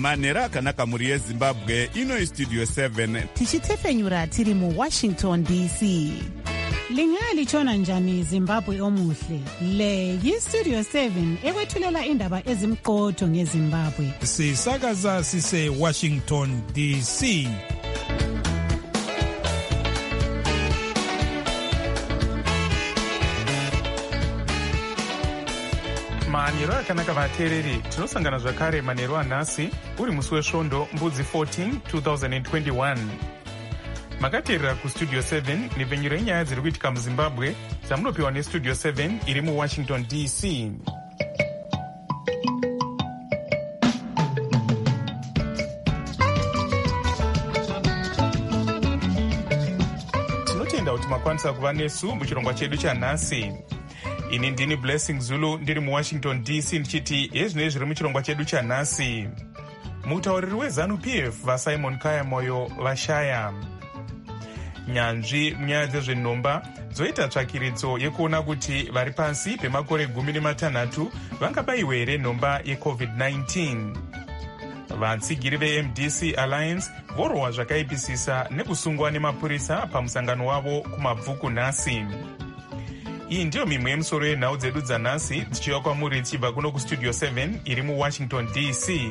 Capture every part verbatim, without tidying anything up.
manhero akanaka mhuri yezimbabwe. Ino istudio seven tichitefenyura tiri muwashington D C. Lingalitshona njani Zimbabwe omuhle? Le yistudio seven ekwethulela indaba ezimqotho ngeZimbabwe. Sisakaza sise Washington D C. manhero akanaka vateereri, tinosangana zvakare manhero anhasi uri musi wesvondo mbudzi fourteen twenty twenty-one. Makateerera kustudio seven nepfenyuro yenyaya dziri kuitika muzimbabwe dzamunopiwa nestudio seven iri muwashington D C. Tinotenda kuti makwanisa kuva nesu muchirongwa chedu chanhasi. Ini ndini Blessing Zulu ndiri muwashington D C ndichiti ezvinoi zviri muchirongwa chedu chanhasi. Mutauriri wezanu P F vaSimon Kaya Moyo vashaya. Nyanzvi munyaya dzezvenhomba dzoita tsvakiridzo yekuona kuti vari pasi pemakore gumi nematanhatu vangabayiwe here nhomba yecovid nineteen. Vatsigiri veM D C Alliance vorwa zvakaipisisa nekusungwa nemapurisa pamusangano wavo kumabvuku nhasi. Iyi ndiyo mimwe yemusoro yenhau dzedu dzanhasi dzichiva kwamuri tichibva kuno kustudio seven iri muwashington D C.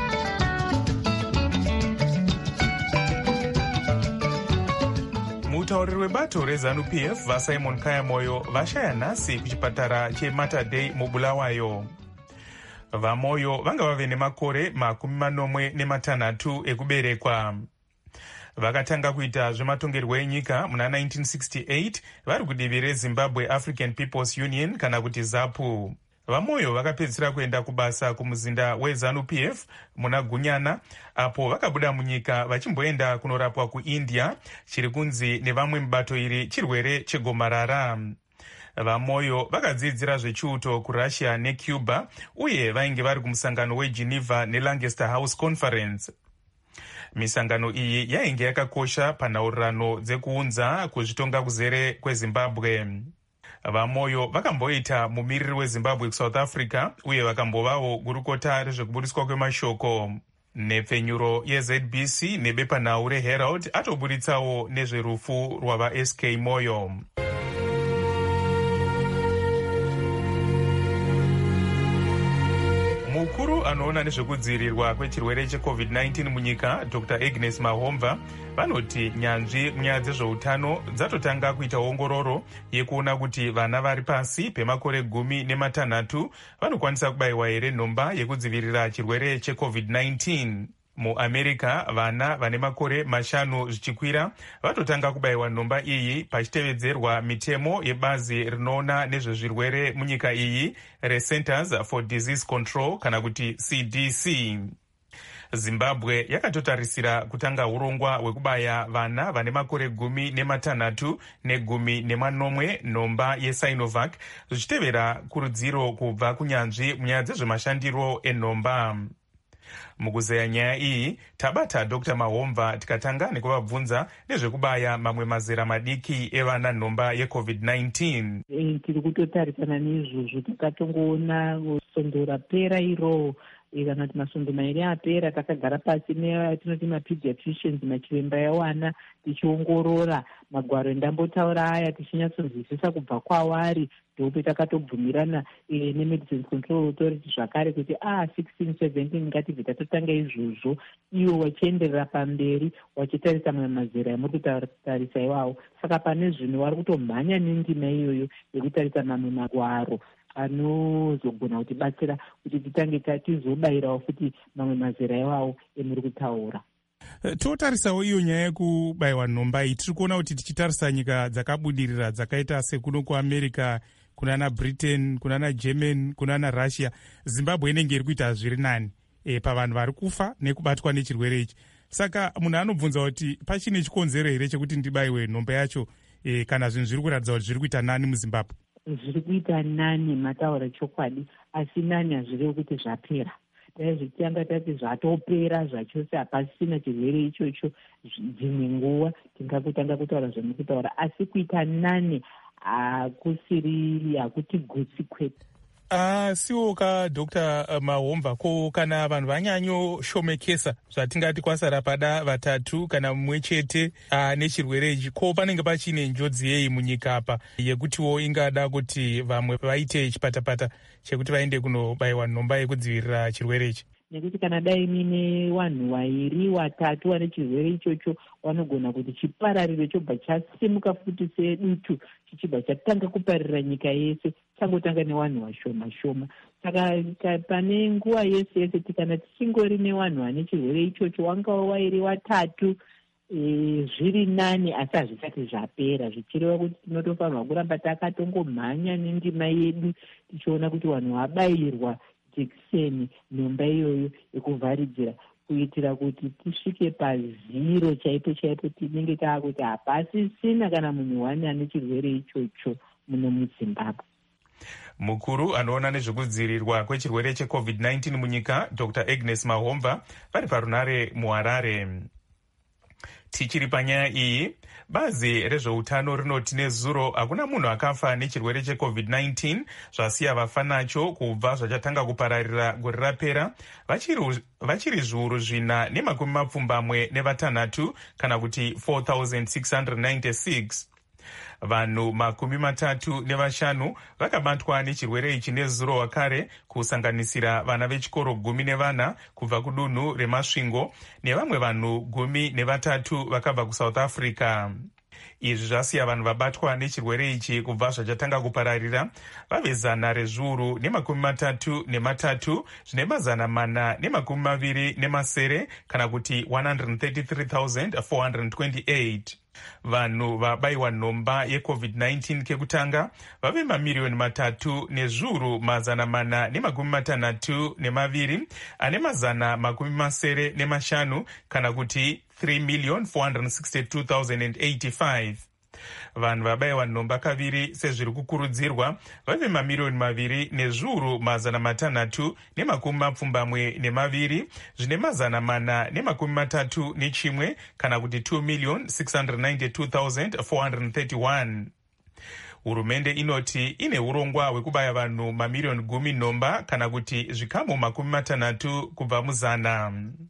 Mutauriri webato rezanu P F vaSimon Kaya Moyo vashaya nhasi kuchipatara cheMater Dei muBulawayo. VaMoyo vanga vave nemakore makumi manomwe nematanhatu ekuberekwa. Vakatanga kuita zvematongerwo enyika muna nineteen sixty-eight vari kudivi reZimbabwe African People's Union kana kuti ZAPU. VaMoyo vakapedzisira kuenda kubasa kumuzinda wezanu P F muna Gunyana, apo vakabuda munyika vachimboenda kunorapwa kuIndia chiri kunzi nevamwe mubato iri chirwere chegomarara. VaMoyo vakadzidzira zvechiuto kuRussia neCuba uye vainge vari kumusangano weGeneva neLancaster House Conference. Misangano iyi yainge yakakosha panhaurirano dzekuunza kuzvitonga kuzere kweZimbabwe. VaMoyo vakamboita mumiriri weZimbabwe kuSouth Africa uye vakambovawo gurukota rezvekubudiswa kwemashoko. Nepfenyuro yeZ B C nebepanhau reHerald atobuditsawo nezverufu rwavaS K Moyo. Mukuru anoona nezvekudzivirirwa kwechirwere checovid nineteen munyika Doctor Agnes Mahomva vanoti nyanzvi munyaya dzezveutano dzatotanga kuita ongororo yekuona kuti vana vari pasi pemakore gumi nematanhatu vanokwanisa kubayiwa here nhomba yekudzivirira chirwere checovid nineteen. MuAmerica vana vane makore mashanu zvichikwira vatotanga kubayiwa nhomba iyi pachitevedzerwa mitemo yebazi rinoona nezvezvirwere munyika iyi reCenters for Disease Control kana kuti C D C. Zimbabwe yakatotarisira kutanga urongwa hwekubaya vana vane makore gumi nematanhatu negumi nemanomwe nhomba yeSinovac zvichitevera kurudziro kubva kunyanzvi munyaya dzezvemashandiro enhomba. Mukuzeya nyaya iyi tabata Doctor Mahomva tikatanga nekuvabvunza nezvekubaya mamwe mazera madiki evana nhomba yecovid nineteen. E, tiri kutotarisana neizvozvo takatongoona sondo rapera iro kana kuti masondo mairi apera takagara pasi netinoti mapediatricians machiremba yawana tichiongorora magwaro endambotaura aya tichinyatsonzwisisa kubva kwavari ndope takatobvumirana e, neMedicines Control Authority zvakare kuti ah sixteen seventeen ngatibve tatotanga izvozvo iwo wachienderera pamberi wachitarisa mamwe mazera yamuri kutarisa iwawo. Saka pane zvino vari kutomhanya nendima iyoyo yekutarisa mamwe magwaro anozogona kutibatsira kuti titange tizobayirawo futi mamwe mazera iwawo emuri kutaura. Totarisawo iyo nyaya yekubayiwa nhomba iyi tiri kuona kuti tichitarisa nyika dzakabudirira dzakaita sekuno kuAmerica, kunana Britain, kunana German, kunana Russia, Zimbabwe inenge iri kuita zviri nani e, pavanhu vari kufa nekubatwa nechirwere ichi. Saka munhu anobvunza kuti pachine chikonzero here chekuti ndibayiwe nhomba yacho e, kana zvinhu zviri kuratidza kuti zviri kuita nani muZimbabwe? Zviri kuita nani mataura chokwadi, asi nani hazvirevi kuti zvapera. Dai zvichitanga tati zvatopera zvachose hapasina chirwere ichocho dzimwe nguva tingakutanga kutaura zvemukutaura, asi kuita nani hakusiri hakuti gutsi kwete. asiwo Doctor Mahomva, ko kana vanhu vanyanyoshomekesa zvatingati kwasara pada vatatu kana mumwe chete nechirwere ichi, ko panenge pachine njodzi yei munyika apa yekutiwo ingada kuti vamwe vaite chipatapata chekuti vaende kunobayiwa nhomba yekudzivirira chirwere ichi? Nekuti kana dai mine vanhu vairi vatatu vane chirwere ichocho, vanogona kuti chipararire chobva chasimuka futi sedutu chichibva chatanga kuparira nyika yese, changotanga nevanhu vashoma shoma. Saka pane nguva yese yese tikana tichingori nevanhu vane chirwere ichocho, wangava vairi vatatu, e, zviri nani, asi hazvisati zvapera, zvichireva kuti tinotofanirwa kuramba takatongomhanya nendima yedu tichiona kuti vanhu vabayirwa jekiseni nhomba iyoyo yekuvharidzira, kuitira kuti tisvike paziro chaipo chaipo, tinenge taakuti hapasisina kana munhu wani ane chirwere ichocho muno muZimbabwe. Mukuru anoona nezvekudzivirirwa kwechirwere checovid nineteen munyika, Doctor Agnes Mahomva, vari parunare muHarare. Tichiri panyaya iyi, bazi rezveutano rinoti nezuro hakuna munhu akafa nechirwere checovid nineteen, zvasiya vafa nacho kubva zvachatanga kupararira gore rapera, vachiri, vachiri zviuru zvina nemakumi mapfumbamwe nevatanhatu, kana kuti four thousand six hundred ninety-six. Vanhu makumi matatu nevashanu vakabatwa nechirwere ichi nezuro wakare, kusanganisira vana vechikoro gumi nevana kubva kudunhu reMasvingo nevamwe vanhu gumi nevatatu vakabva kuSouth Africa. Izvi zvasiya vanhu vabatwa nechirwere ichi kubva zvachatanga kupararira vave zana rezviuru nemakumi matatu nematatu zvine mazana mana nemakumi maviri nemasere, kana kuti one hundred thirty-three thousand four hundred twenty-eight. Vanhu vabayiwa nhomba yecovid nineteen kekutanga vave mamiriyoni matatu nezviuru mazana mana nemakumi matanhatu nemaviri ane mazana makumi masere nemashanu, kana kuti three million four hundred sixty-two thousand eighty-five. Vanhu vabayiwa nhomba kaviri sezviri kukurudzirwa vave mamiriyoni maviri nezviuru mazana matanhatu nemakumi mapfumbamwe nemaviri zvine mazana mana nemakumi matatu nechimwe, kana kuti two million six hundred ninety-two thousand four hundred thirty-one. Hurumende inoti ine urongwa hwekubaya vanhu mamiriyoni gumi nhomba, kana kuti zvikamu makumi matanhatu kubva muzana.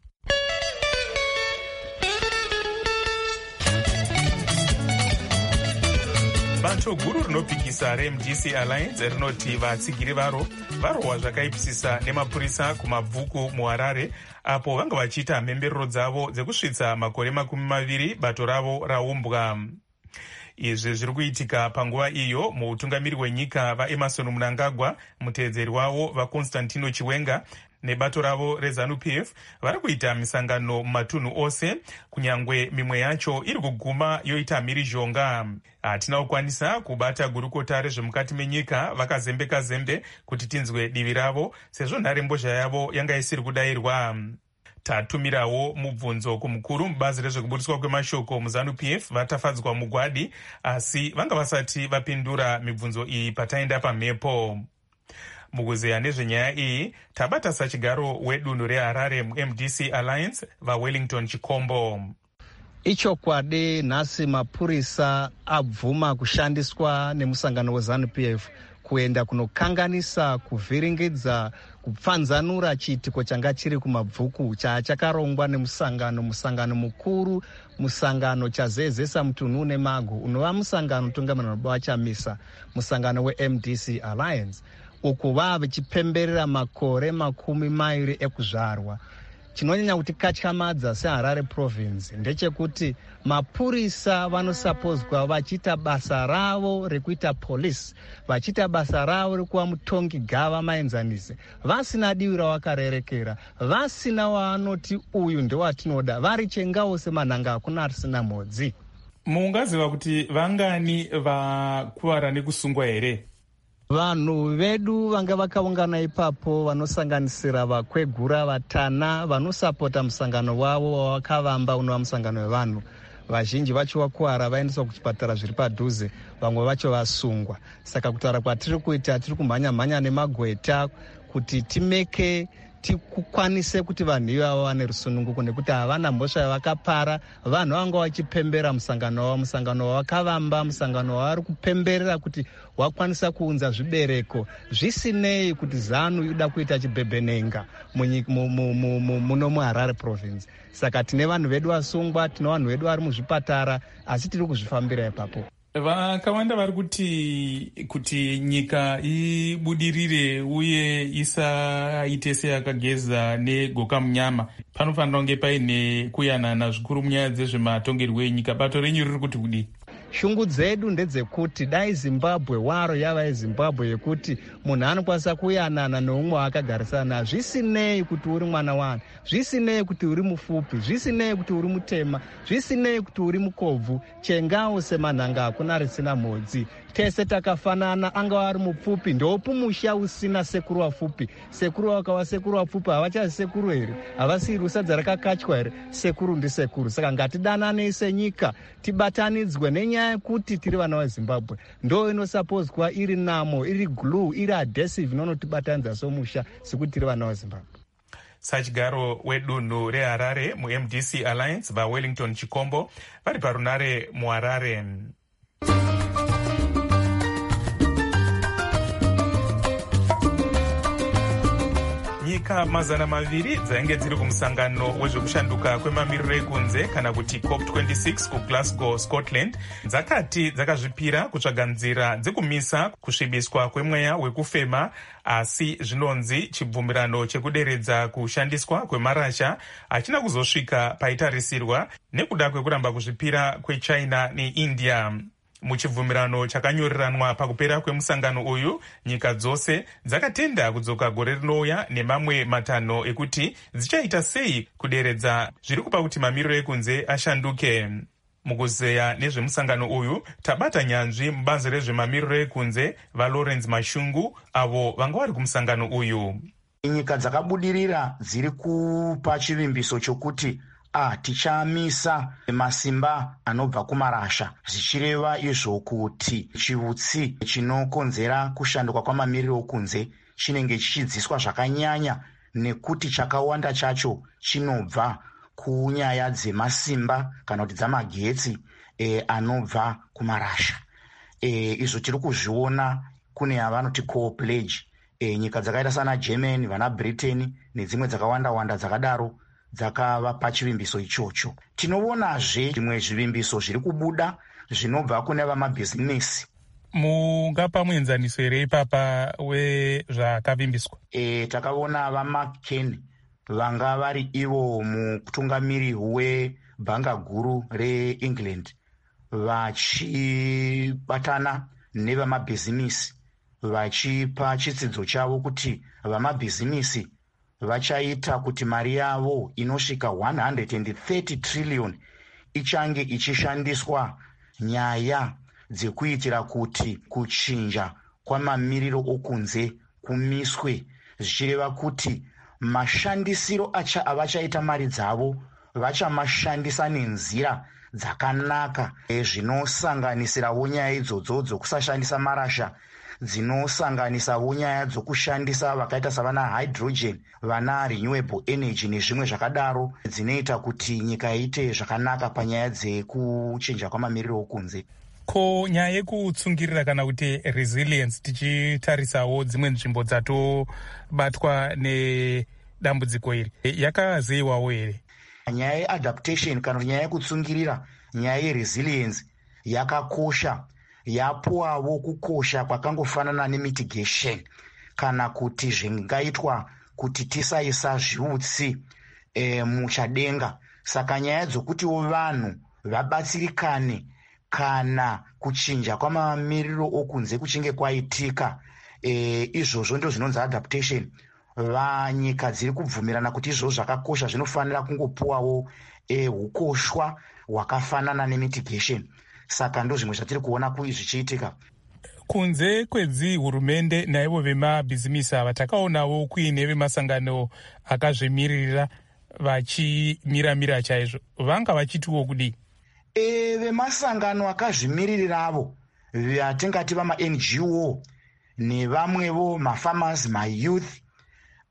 Bato guru rinopikisa reM D C Alliance rinoti vatsigiri varo varohwa zvakaipisisa nemapurisa kumabvuku muHarare, apo vanga vachiita mhemberero dzavo dzekusvitsa makore makumi maviri bato ravo raumbwa. Izvi zviri kuitika panguva iyo muutungamiri wenyika vaEmerson Mnangagwa, muteedzeri wavo vaConstantino Chiwenga nebato ravo reZANU P F vari kuita misangano mumatunhu ose, kunyangwe mimwe yacho iri kuguma yoita mhirizhonga. Hatina kukwanisa kubata gurukota rezvemukati menyika vakazembeka zembe kuti tinzwe divi ravo, sezvo nharembozha yavo yanga isiri kudayirwa. Tatumirawo mubvunzo kumukuru mubazi rezvekubudiswa kwemashoko muZANU P F vatafadzwa mugwadi, asi vanga vasati vapindura mibvunzo iyi pataenda pamhepo. Mukuzeya nezvenyaya iyi tabata sachigaro wedunhu reHarare muM D C Alliance vaWellington Chikombo. Ichokwadi nhasi mapurisa abvuma kushandiswa nemusangano weZANU P F kuenda kunokanganisa, kuvhiringidza, kupfanzanura chiitiko changa chiri kumabvuku chachakarongwa nemusangano musangano mukuru, musangano chazezesa mutunhu nemagu unova musangano tungamirwa wachamisa, musangano weM D C Alliance, uku vava vachipemberera makore makumi mairi ekuzvarwa. Chinonyanya kuti katyamadza seHarare province ndechekuti mapurisa vanosapozwa vachiita basa ravo rekuita polisi, vachiita basa ravo rekuva mutongi gava maenzanise, vasina divi ravakarerekera, vasina waanoti uyu ndewatinoda, vari chengawo semanhanga hakuna asina mhodzi. Mungaziva kuti vangani vakuvara nekusungwa here? Vanhu vedu vanga vakaungana ipapo vanosanganisira vakwegura vatana vanosapota musangano wavo wawakavamba unova musangano wevanhu. Vazhinji vacho vakuwara vaendeswa kuchipatara zviri padhuze, vamwe vacho vasungwa. Saka kutaura kwatiri kuita tiri kumhanya mhanya nemagweta kuti timeke tikukwanise kuti vanhu ivavo vane rusununguko, nekuti havana mhosva yavakapara. Vanhu vanga vachipembera musangano wavo, musangano wavakavamba, musangano wavari kupemberera kuti wakwanisa kuunza zvibereko, zvisinei kuti ZANU ida kuita chibhebhenenga muno muHarare province. Saka tine vanhu vedu vasungwa, tine vanhu vedu vari muzvipatara, asi tiri kuzvifambira ipapo. Vakawanda vari kuti kuti nyika ibudirire uye isaite seyakageza negoka munyama, panofanira kunge paine kuyanana zvikuru munyaya dzezvematongerwo enyika. Bato renyu riri kuti kudii? Shungu dzedu ndedzekuti dai Zimbabwe waro yava yeZimbabwe yekuti munhu anokwanisa kuyanana neumwe waakagarisana, zvisinei kuti uri mwana wani, zvisinei kuti uri mupfupi, zvisinei kuti uri mutema, zvisinei kuti uri mukobvu, chengawo semanhanga hakuna risina mhodzi. Tese takafanana, anga ari mupfupi ndopi musha usina sekuru wapfupi. Sekuru wakava sekuru wapfupi, havachazi sekuru here, havasiri sadza rakakatywa here, sekuru ndi sekuru. Saka ngatidanane senyika, tibatanidzwe nenyaya yekuti tiri vana veZimbabwe. Ndo inosapozwa iri namo, iri glue, iri adhesive inonotibatanidza somusha sekuti tiri vana veZimbabwe. Sachigaro wedunhu reHarare muM D C Alliance vaWellington Chikombo vari parunare muHarare. Nyika mazana maviri dzainge dziri kumusangano wezvekushanduka kwemamiriro ekunze kana kuti COP twenty-six kuGlasgow, Scotland, dzakati dzakazvipira kutsvaga nzira dzekumisa kusvibiswa kwemweya wekufema, asi zvinonzi chibvumirano chekuderedza kushandiswa kwemarasha hachina kuzosvika paitarisirwa nekuda kwekuramba kuzvipira kweChina neIndia. Muchibvumirano chakanyoreranwa pakupera kwemusangano uyu, nyika dzose dzakatenda kudzoka gore rinouya nemamwe matanho ekuti dzichaita sei kuderedza zviri kupa kuti mamiriro ekunze ashanduke. Mukuzeya nezvemusangano uyu tabata nyanzvi mubazi rezvemamiriro ekunze vaLawrence Mashungu avo vanga vari kumusangano uyu. Nyika dzakabudirira dziri kupa chivimbiso chokuti Ah, tichamisa masimba anobva kumarasha, zvichireva izvo kuti chivutsi chinokonzera kushanduka kwamamiriro okunze chinenge chichidziswa zvakanyanya, nekuti chakawanda chacho chinobva kunyaya dzemasimba kana kuti dzamagetsi e, anobva kumarasha. E, izvo tiri kuzviona kune yavanoti co-pledge, e, nyika dzakaita sana Germany, vana Britain nedzimwe dzakawanda-wanda dzakadaro dzakava pachivimbiso ichocho. Tinoonazve zvimwe zvivimbiso zviri kubuda zvinobva kune vamabhizinesi. Mungapa muenzaniso here ipapa wezvakavimbiswa? E, takaona vaMcCain vanga vari ivo mutungamiri webhanga guru reEngland vachibatana nevamabhizinesi vachipa chitsidzo chavo kuti vamabhizinesi vachaita kuti mari yavo inosvika one hundred thirty trillion ichange ichishandiswa nyaya dzekuitira kuti kuchinja kwamamiriro okunze kumiswe, zvichireva kuti mashandisiro acha avachaita mari dzavo vachamashandisa nenzira dzakanaka, zvinosanganisirawo nyaya idzodzo dzokusashandisa marasha, dzinosanganisawo nyaya dzokushandisa vakaita savana hydrogen, vana renewable energy nezvimwe zvakadaro, dzinoita kuti nyika iite zvakanaka panyaya dzekuchinja kwamamiriro okunze. Ko nyaya yekutsungirira kana kuti resilience, tichitarisawo dzimwe nzvimbo dzatobatwa nedambudziko iri, yakazeyiwawo here? Nyaya yeadaptation kana kuti nyaya yekutsungirira, nyaya yeresilience yakakosha, yapuwawo kukosha kwakangofanana nemitigation, kana kuti zvingaitwa kuti tisaisa zviutsi e, muchadenga. Saka nyaya dzokutiwo vanhu vabatsirikane kana kuchinja kwamamiriro okunze kuchinge kwaitika, e, izvozvo ndo zvinonzi adaptation. Vanyika dziri kubvumirana kuti izvozvo zvakakosha, zvinofanira kungopuwawo e, ukoshwa hwakafanana nemitigation. Saka ndo zvimwe zvatiri kuona kui zvichiitika. Kunze kwedzi hurumende naivo vemabhizimisi ava takaonawo kuine vemasangano akazvimirira vachimiramira chaizvo, vanga vachitiwo kudii? E, vemasangano akazvimiriravo vatingati vama N G O nevamwevo mafarmers, mayouth,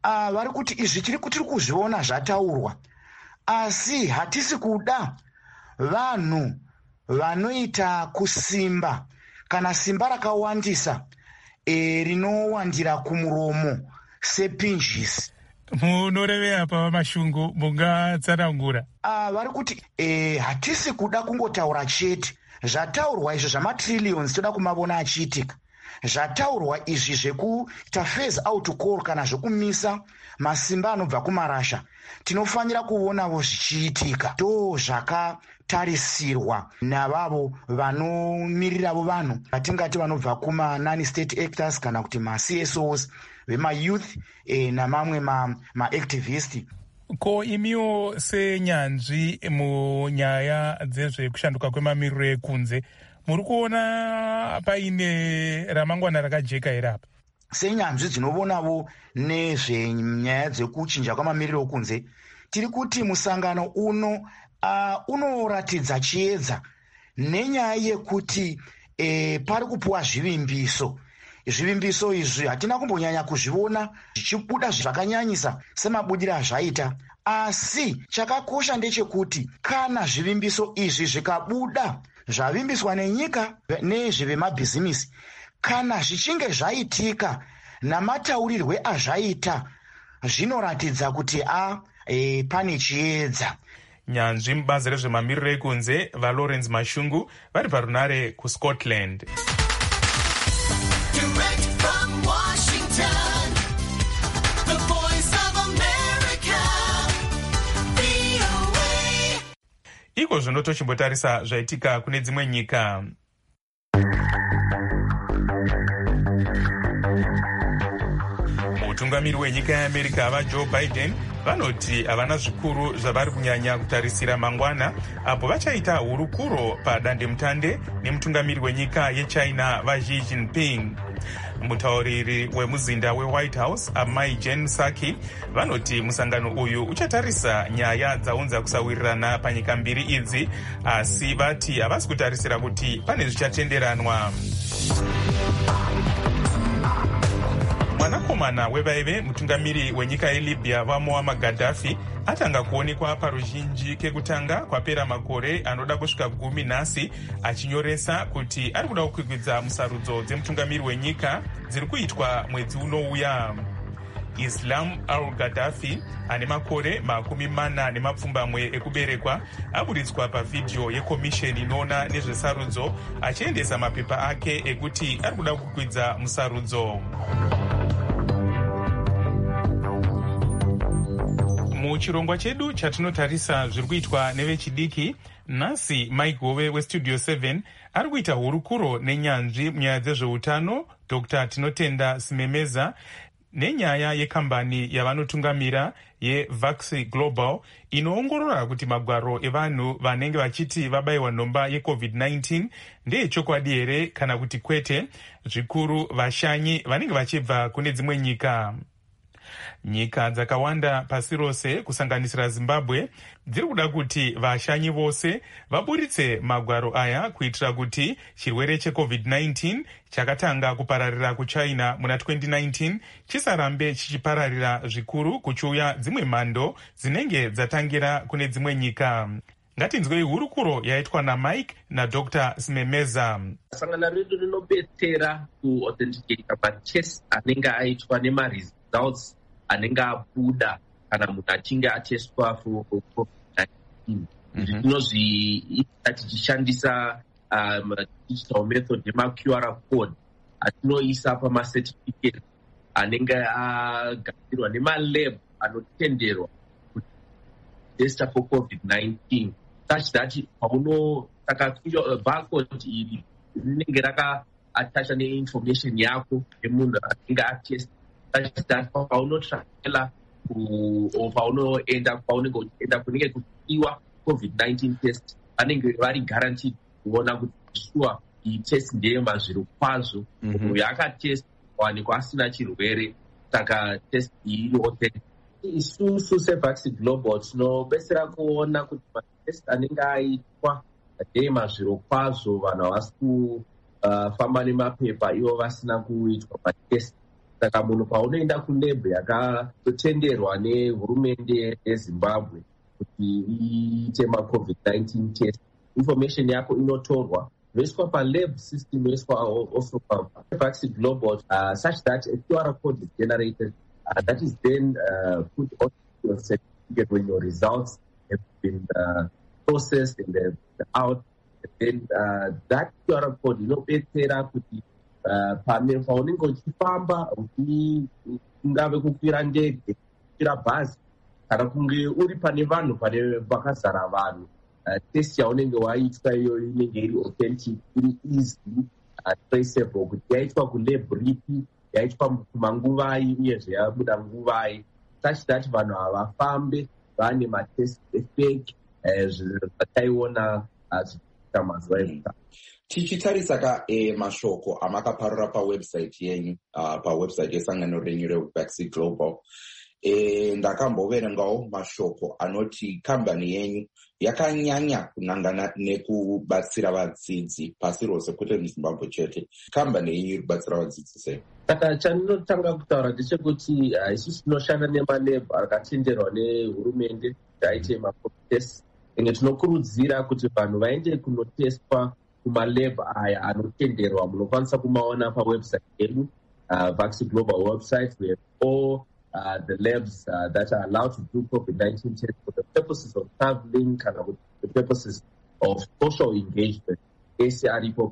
uh, vari kuti izvi tiri tiri kuzviona zvataurwa, asi hatisi kuda vanhu vanoita kusimba kana simba rakawandisa e, rinowandira kumuromo sepinjisi. Munorevera pa mashungu mungatsanangura? Uh, vari kuti e, hatisi kuda kungotaura chete. Zvataurwa izvi zvamatrillions toda kumavona achiitika. Zvataurwa izvi zvekuita phase out call kana zvekumisa masimba anobva kumarasha, tinofanira kuonawo zvichiitika. To zvakatarisirwa navavo vanomiriravo vanhu vatingati vanobva kuma non state actors kana kuti ma C S Os vema-youth eh, namamwe ma-activist. Ko imiwo senyanzvi munyaya dzezvekushanduka kwemamiriro ekunze, muri kuona paine ramangwana rakajeka here apa? Senyanzvi dzinovonawo nezvenyaya dzekuchinja kwamamiriro ekunze, tiri kuti musangano uno uh, unoratidza chiedza nenyaya yekuti eh, pari kupuwa zvivimbiso. Zvivimbiso izvi hatina kumbonyanya kuzviona zvichibuda zvakanyanyisa semabudiro azvaita, asi chakakosha ndechekuti kana zvivimbiso izvi zvikabuda zvavimbiswa nenyika nezvevemabhizimisi, kana zvichinge zvaitika namataurirwe azvaita, zvinoratidza kuti a e, pane chiedza. Nyanzvi mubazi rezvemamiriro ekunze vaLawrence Mashungu vari parunare kuScotland. Iko zvino tochimbotarisa zvaitika kune dzimwe nyika. Mutungamiri wenyika yeAmerica vaJoe Biden vanoti havana zvikuru zvavari kunyanya kutarisira mangwana apo vachaita hurukuro padandemutande nemutungamiri wenyika yeChina vaXi Jinping. Mutauriri wemuzinda weWhite House amai Jen Psaki vanoti musangano uyu uchatarisa nyaya dzaunza kusawirirana panyika mbiri idzi, asi vati havasi kutarisira kuti pane zvichatenderanwa. Mwanakomana wevaive mutungamiri wenyika yeLibya vaMuammar Gaddafi atanga kuonekwa paruzhinji kekutanga kwapera makore anoda kusvika gumi nhasi achinyoresa kuti ari kuda kukwikwidza musarudzo dzemutungamiri wenyika dziri kuitwa mwedzi unouya. Islam al-Gaddafi ane makore makumi mana nemapfumbamwe ekuberekwa aburitswa pavhidhiyo yekomisheni inoona nezvesarudzo achiendesa mapepa ake ekuti ari kuda kukwidza musarudzo. Muchirongwa chedu chatinotarisa zviri kuitwa nevechidiki, nhasi Mike Hove weStudio seven ari kuita hurukuro nenyanzvi munyaya dzezveutano Doctor Tinotenda Simemeza nenyaya yekambani yavanotungamira yeVaxi Global inoongorora kuti magwaro evanhu vanenge vachiti vabayiwa nhomba yecovid nineteen ndeyechokwadi here kana kuti kwete, zvikuru vashanyi vanenge vachibva kune dzimwe nyika. Nyika dzakawanda pasi rose kusanganisira Zimbabwe dziri kuda kuti vashanyi vose vaburitse magwaro aya kuitira kuti chirwere checovid nineteen chakatanga kupararira kuChina muna twenty nineteen chisarambe chichipararira zvikuru kuchiuya dzimwe mhando dzinenge dzatangira kune dzimwe nyika. Ngatinzwei hurukuro yaitwa naMike naDr Simemeza. Sangano redu rinobetsera kuauthenticate matest anenge aitwa nemaresults anenge abuda kana munhu achinge atestwa for covid nineteen. Tinozviita tichishandisa um, digital method yema-Q R code atinoisa pamacertificate anenge agadzirwa nemalab anotenderwa kuti testa for covid nineteen, such that pauno saka barcode iri rinenge rakaatacha neinformation yako yemunhu anenge atesta, such that paunotrackela paunoenda paunenge uchienda kunenge kuchiiwa covid nineteen test vanenge vari guaranteed kuona kuti sure iyi test ndeyemazviro kwazvo munhu yakatest wanikwa asina chirwere, saka test iyi iri authentic. Isusu seVaxi Global tinobetsera kuona kuti matest anenge aitwa ndeyemazviro kwazvo, vanhu havasi kufamba nemapepa ivo vasina kuitwa matest, saka munhu paunoenda kulebhu yakatotenderwa nehurumende yezimbabwe kuti iite macovid nineteen test, information yako inotorwa yoiswa palab system, yoiswa also pavaccine global, uh, such that a Q R code is generated. Uh, that is then uh, put on your certificate when your results have been uh, processed and they're out. And then uh, that Q R code inobetsera kuti pamwe paunenge uchifamba ungave kukwira ndege, kukwira bhazi, kana kunge uri pane vanhu pane pakazara vanhu, test yaunenge waitwa iyoyo inenge iri authentic, iri easy, traceable, kuti yaitwa kulab ripi, yaitwa kumanguvai uyezve yabuda nguvai, such that vanhu havafambe vane matest efake zvataiona zvichiita mazuva ezvita. Tichitarisa ka e mashoko amakaparura pawebsite yenyu, uh, pawebsite yesangano renyu revaccine global, e ndakamboverengawo mashoko anoti kambani yenyu yakanyanya kunangana nekubatsira vadzidzi pasi rose, kwete muzimbabwe chete. Kambani yenyu iri kubatsira vadzidzi sei? Saka chandinotanga kutaura ndechekuti isusu tinoshanda nemalab akatenderwa nehurumende kuti aite matest, ende tinokurudzira kuti vanhu vaende kunotestwa kumalab aya anotenderwa. Munokwanisa kumaona pawebsite yedu, uh, Vaccine Global website. We have all uh, the labs uh, that are allowed to do COVID nineteen tests for the purposes of traveling, kind of the purposes of social engagement. A C R ipo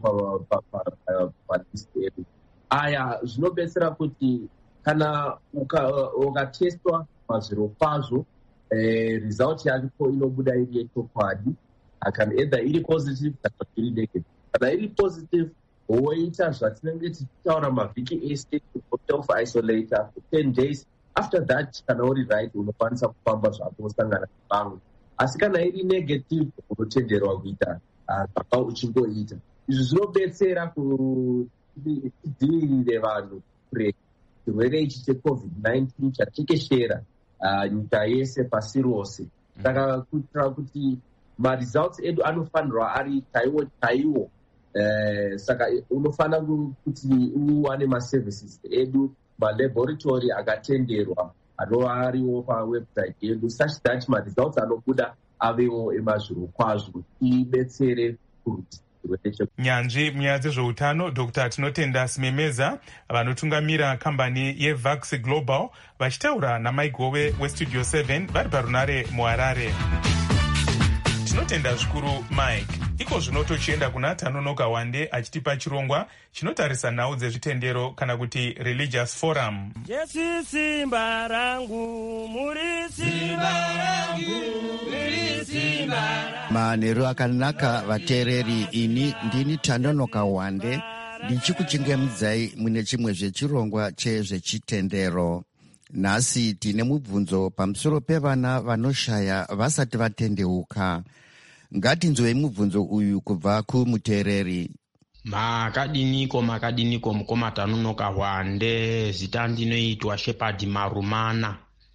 palist yedu. Aya zvinobetsera kuti kana ukatestwa mazviro kwazvo, eh, result yako inobuda iri yechokwadi, kana either iri positive kana iri negative. Kana iri positive, woita zvatinenge tichitaura mavhiki ese self isolator for ten days. After that, kana uri right, unokwanisa kufamba zvako usangana nevamwe. Asi kana iri negative, unotenderwa kuita zvaka uchingoita. Izvi zvinobetsera kuti tidzivirire vanhu kure chirwere ichi checovid nineteen chatekeshera nyika yese pasi rose. Saka kuitira kuti ma-results edu anofanirwa ari chaiwo chaiwo, eh, saka unofanira kuti uwane ma-services edu, ma-laboratory akatenderwa anova ariwo pawebsite yedu, such that ma-results anobuda avewo emazviro kwazvo, ibetsere kuti nyanzvi munyaya dzezveutano. Dr Tinotenda Simemeza, vanotungamira kambani yeVax Global, vachitaura namaigove westudio seven vari parunare muharare. Tinotenda zvikuru Mike. Iko zvino tochienda kuna Tanonoka Wande achitipa chirongwa chinotarisa nhau dzezvitendero kana kuti religious forum. Jesu simba rangu, muri simba rangu, muri simba rangu. Manheru akanaka vateereri, ini ndini Tanonoka Wande ndichikuchingemudzai mune chimwe zvechirongwa chezvechitendero. Nhasi tine mubvunzo pamusoro pevana vanoshaya vasati vatendeuka. Ngatinzwei mubvunzo uyu kubva kumuteereri. Makadiniko makadiniko mukoma Tanonoka Wande, zita ndinoitwa Shepherd Marumana.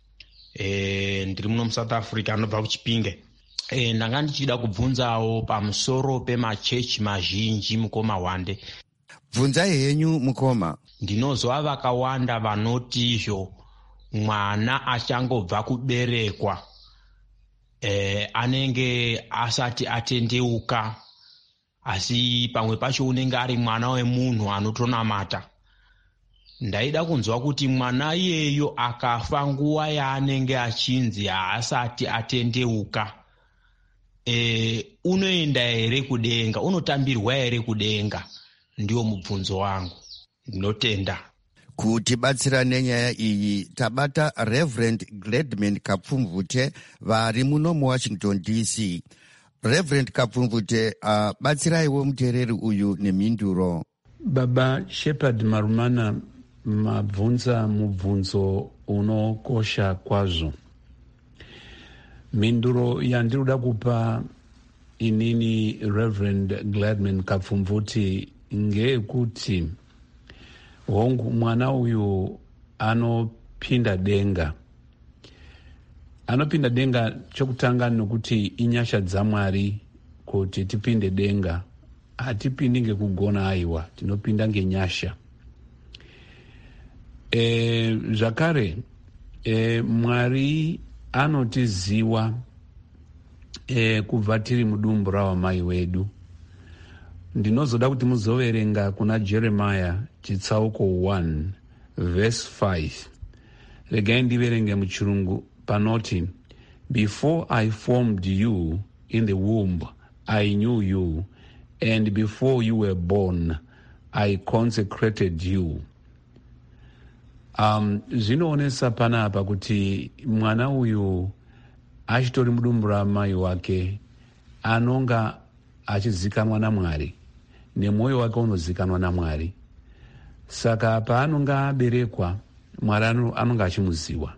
E, ndiri muno muSouth Africa anobva kuChipinge. E, ndanga ndichida kubvunzawo pamusoro pemachechi mazhinji mukoma Wande. Bvunzai henyu mukoma. Ndinozwa vakawanda vanotizvo mwana achangobva kuberekwa eh, anenge asati atendeuka, asi pamwe pacho unenge ari mwana wemunhu anotonamata. Ndaida kunzwa kuti mwana iyeyo akafa nguva yaanenge achinzi haasati atendeuka, eh, unoenda here kudenga, unotambirwa here kudenga? Ndiwo mubvunzo wangu. Ndinotenda. Kutibatsira nenyaya iyi tabata Reverend Gladman Kapfumvute vari muno muWashington D C. Reverend Kapfumvute, uh, batsiraiwo muteereri uyu nemhinduro. Baba Shepherd Marumana, mabvunza mubvunzo unokosha kwazvo. Mhinduro yandiroda kupa inini Reverend Gladman Kapfumvute ngeyekuti hongu mwana uyu anopinda denga. Anopinda denga chokutanga nokuti inyasha dzaMwari kuti tipinde denga. Hatipindi ngekugona aiwa, tinopinda ngenyasha. e, zvakare e, Mwari anotiziva e, kubva tiri mudumbu rawamai wedu. Ndinozoda kuti muzoverenga kuna Jeremiah chitsauko one verse five. Regai ndiverenge muchirungu panoti, before I formed you in the womb I knew you, and before you were born I consecrated you. Um, zvinoonesa panapa kuti mwana uyu achitori mudumbu ramai wake anonga achizikanwa naMwari, nemwoyo wake unozikanwa naMwari. Saka paanonga aberekwa, Mwari anonga achimuziva.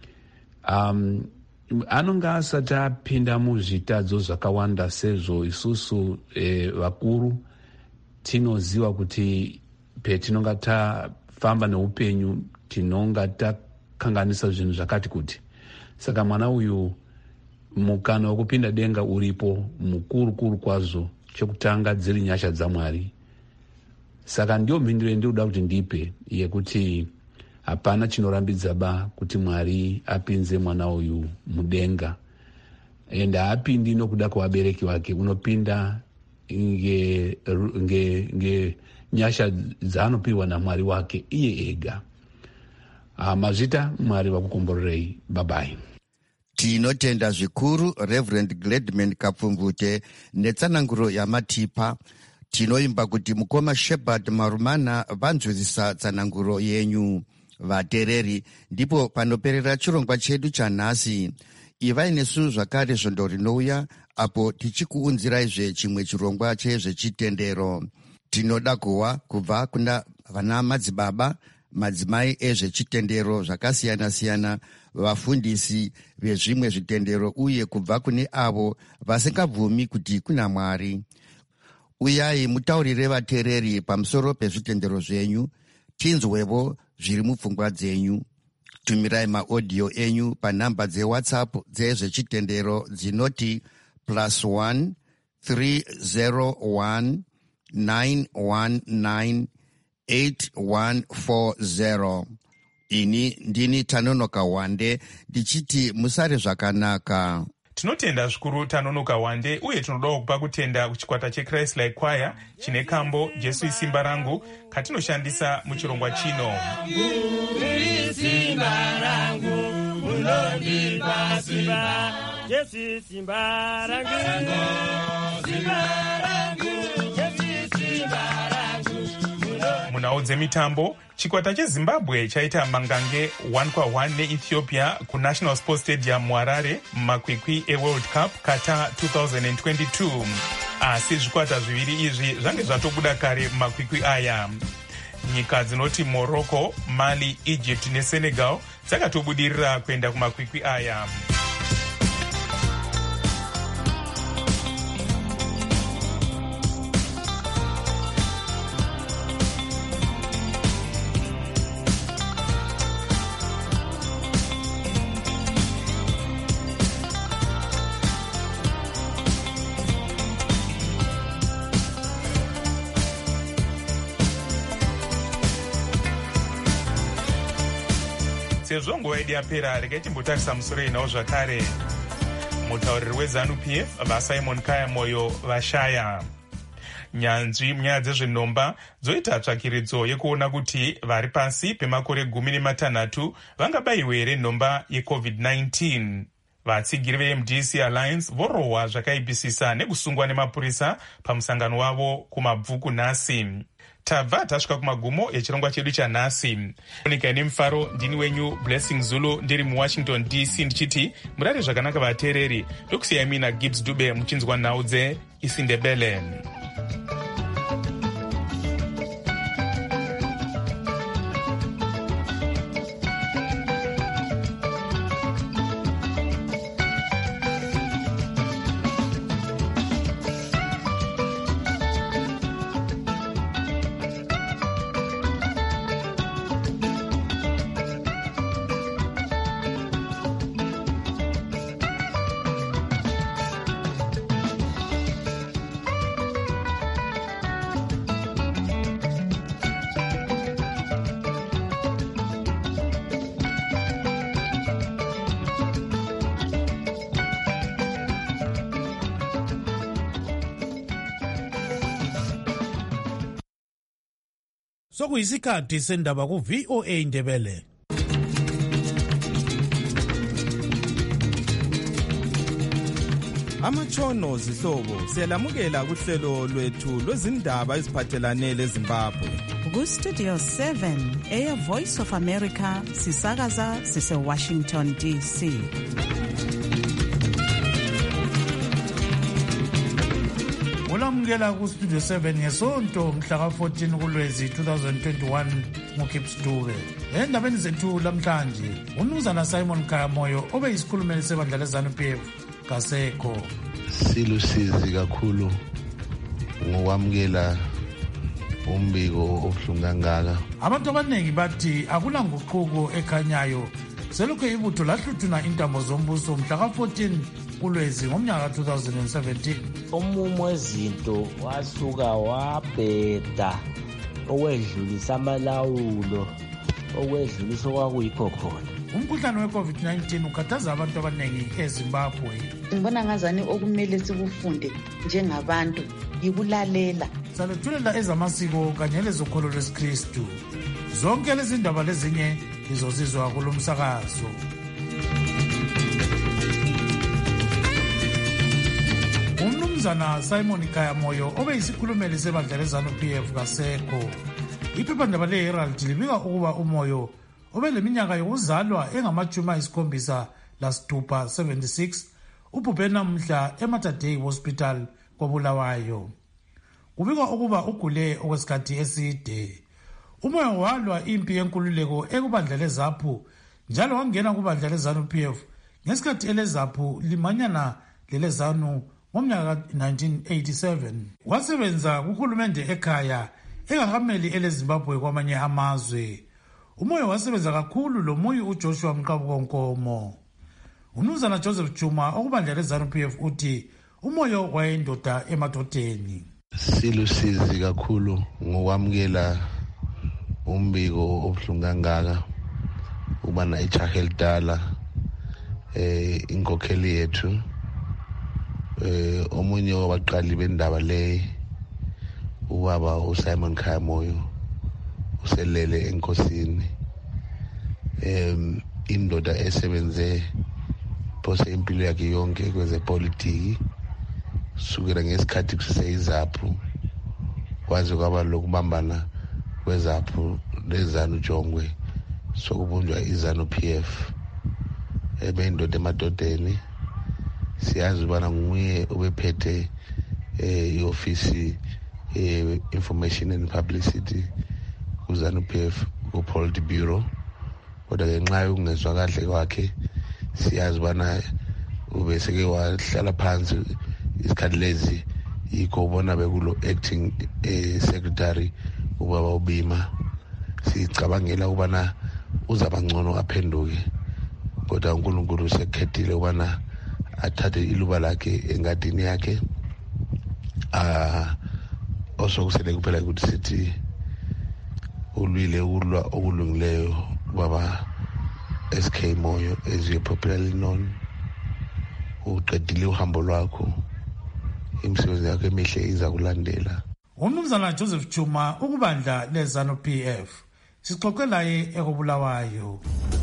Um, anonga asati apinda muzvitadzo zvakawanda sezvo isusu e, vakuru tinoziva kuti petinonga tafamba neupenyu tinonga takanganisa zvinhu zvakati kuti. Saka mwana uyu mukana wekupinda denga uripo mukuru kuru kwazvo, chekutanga dziri nyasha dzaMwari. Saka ndio mhinduro ndinoda kuti ndipe yekuti hapana chinorambidza ba kuti Mwari apinze mwana uyu mudenga, ende haapindi nokuda kwevabereki vake, unopinda nge, nge, nge nyasha dzaanopiwa naMwari wake iye ega. Uh, mazvita Mwari vakukomborerei. Babai. Tinotenda zvikuru Reverend Gladman Kapfumvute netsananguro yamatipa. Tinoimba kuti mukoma Shepard Marumana vanzwisisa tsananguro yenyu. Vatereri, ndipo panoperera chirongwa chedu chanhasi. Ivai nesu zvakare zvondo rinouya apo tichikuunziraizve chimwe chirongwa chezvechitendero. Tinoda kuwa kubva kuna vana madzibaba, madzimai ezvechitendero zvakasiyana-siyana, vafundisi vezvimwe zvitendero, uye kubva kune avo vasingabvumi kuti kuna Mwari. Uyai mutaurire vatereri pamusoro pezvitendero zvenyu, tinzwevo zviri mupfungwa dzenyu. Tumirai maaudio enyu panhamba dzewhatsapp dzezvechitendero dzinoti plus one three zero one nine one nine eight one four zero. Ini ndini Tanonoka Wande ndichiti musare zvakanaka. Tinotenda zvikuru Tanonoka Wande, uye tinoda kupa kutenda kuchikwata cheChrist Like Choir chine kambo Jesu isimba rangu katinoshandisa muchirongwa chino. Simba rangu unondipa simba, Jesu simba rangu, simba rangu, Jesu simba rangu. Munhau dzemitambo, chikwata cheZimbabwe chaita mangange one kwa one neEthiopia kuNational Sports Stadium muHarare mumakwikwi eWorld Cup Qatar twenty twenty-two. Asi zvikwata zviviri izvi zvange zvatobuda kare mumakwikwi aya. Nyika dzinoti Morocco, Mali, Egypt neSenegal dzakatobudirira kuenda kumakwikwi aya. Sezvo nguva yedu yapera, regai timbotarisa musoro inawo zvakare. Mutauriri weZANU-P F vaSimon Kaya Moyo vashaya. Nyanzvi munyaya dzezvenomba dzoita tsvakiridzo yekuona kuti vari pasi pemakore gumi nematanhatu vangabayiwe here nhomba yecovid nineteen. Vatsigiri veM D C Alliance vorohwa zvakaipisisa nekusungwa nemapurisa pamusangano wavo kumabvuku nhasi. Tabva tasvika kumagumo echirongwa chedu chanhasi. Nyika nemufaro, ndini wenyu Blessing Zulu ndiri muWashington D C ndichiti murare zvakanaka vateereri. Ndokusiyai mina Gibbs Dube muchinzwa nhau dzeIsindebele. sokuyisikhathi sendaba ku-V O A Ndebele. Amatshono zihlobo siyalamukela kuhlelo lwethu lwezindaba eziphathelane leZimbabwe. Ku-Studio seven, Air Voice of America, sisakaza sise-Washington D C. Ulamukela ku-Studio seven ngesonto mhla ka-fourteen kuLwezi twenty twenty-one nguKips Dube. Endabeni zethu lamhlanje, umnumzana Simon Kayamoyo obe yisikhulumeli sebandla leZANU P F kasekho. Silusizi kakhulu ngokwamukela umbiko obuhlungu kangaka. Abantu abaningi bathi akulanguquko ekhanyayo selokhu ibutho lahluthuna intambo zombuso mhla ka-fourteen kuLwezi ngomnyaka twenty seventeen. Umumo wezinto wasuka wabheda okwedlulisa amalawulo okwedlulisa okwakuyikho khona. Umkhuhlane we-COVID nineteen ukhathaza abantu abaningi eZimbabwe. Ngibona ngazani okumele sikufunde njengabantu yikulalela. Salethulela ezamasiko kanye lezokholo lwesikristu. Zonke lezi ndaba lezinye lizozizwa kulo msakazo. Umnumzana Simon Kayamoyo obe yisikhulumeli sebandla leZANU P F kasekho. Iphephandaba le-Herald libika ukuba uMoyo obe leminyaka yokuzalwa engamajumi ayisikhombisa lasithupha seventy-six ubhubhe namhla eMater Dei Hospital koBulawayo. Kubikwa ukuba ugule okwesikhathi eside. Umoyo walwa impi yenkululeko ekubandla leZAPU njalo wangena kubandla leZANU P F ngesikhathi eleZAPU limanyana leleZANU ngomnyaka nineteen eighty-seven. Wasebenza kuhulumende ekhaya engakameli eleZimbabwe kwamanye amazwe. Umoyo wasebenza kakhulu lo Moyo uJoshua Mqabuko Nkomo. Umnumzana Joseph Chuma okubandla leZANU P F uthi umoyo wayendoda emadodeni. Silusizi kakhulu ngokwamukela umbiko obuhlungu kangaka ubana ijaha elidala eh inkokheli yethu eh omunye wabaqali bendaba le ubaba uSimon Kayamoyo uselele enkosini. Em indoda esebenze phose impilo yakhe yonke kwezepolitiki sukela ngesikhathi kuseyiZAPU kwaze kwaba lokubambana kweZAPU leZANU Jongwe sokubunjwa iZANU P F. Ebe indoda emadodeni siyazi ubana nguye obephethe eh iofisi eh information and publicity kuZANU P F ku-Polity Bureau. Kodwa ngenxa yokungezwa kahle kwakhe siyazi ubana ubeseke wahlala phansi isikhathi lezi yikho ubona bekulo acting eh, secretary ubaba uBima. Sicabangela ubana uzaba ngcono aphenduke kodwa uNkulunkulu usekhethile ubana athathe iluba lakhe engadini yakhe. Ah osokusele kuphela ukuthi sithi ulwile ulwa okulungileyo baba S K Moyo as you popularly known. Uqedile uhambo lwakho imisebenzi yakho emihle iza kulandela. Umnumzana Joseph Chuma ukubandla leZANU P F sixoxe laye ekubulawayo.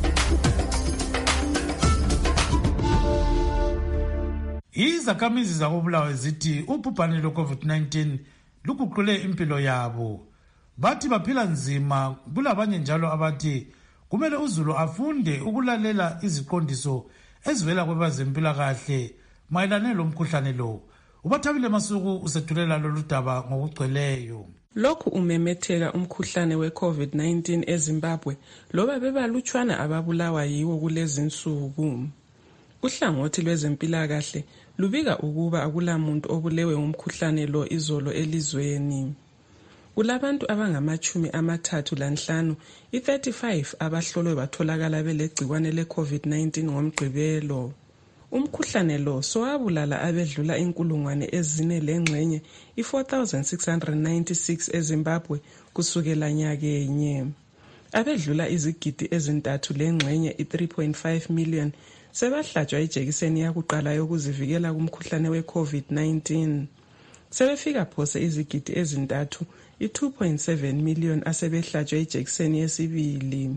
Izakhamizi zakobulawayo zithi ubhubhane lwe-COVID nineteen luguqule impilo yabo. Bathi baphila nzima kulabanye njalo abathi kumele uZulu afunde ukulalela iziqondiso ezivela kwabezempilakahle mayelana lomkhuhlane lo. Ubathabile Masuku usethulela lolu daba ngokugcweleyo. Lokhu umemetheka umkhuhlane we-COVID nineteen eZimbabwe loba bebalutshwana ababulawa yiwo kulezi nsuku. Uhlangothi lwezempilakahle lubika ukuba akulamuntu obulewe umkhuhlane lo izolo elizweni. Kulabantu abangamachumi amathathu lanhlanu, i-thirty-five abahlolwe batholakala belegcikwane le-COVID nineteen ngomgqibelo. Umkhuhlane lo sowabulala abedlula inkulungwane ezine lengxenye i-four thousand six hundred ninety-six eZimbabwe kusukela nyakenye. Abedlula izigidi ezintathu lengxenye i-three point five million sebahlatshwa ijekiseni yakuqala yokuzivikela kumkhuhlane we-COVID nineteen. sebefika phose izigidi ezintathu i-two point seven million asebehlatshwe ijekiseni yesibili.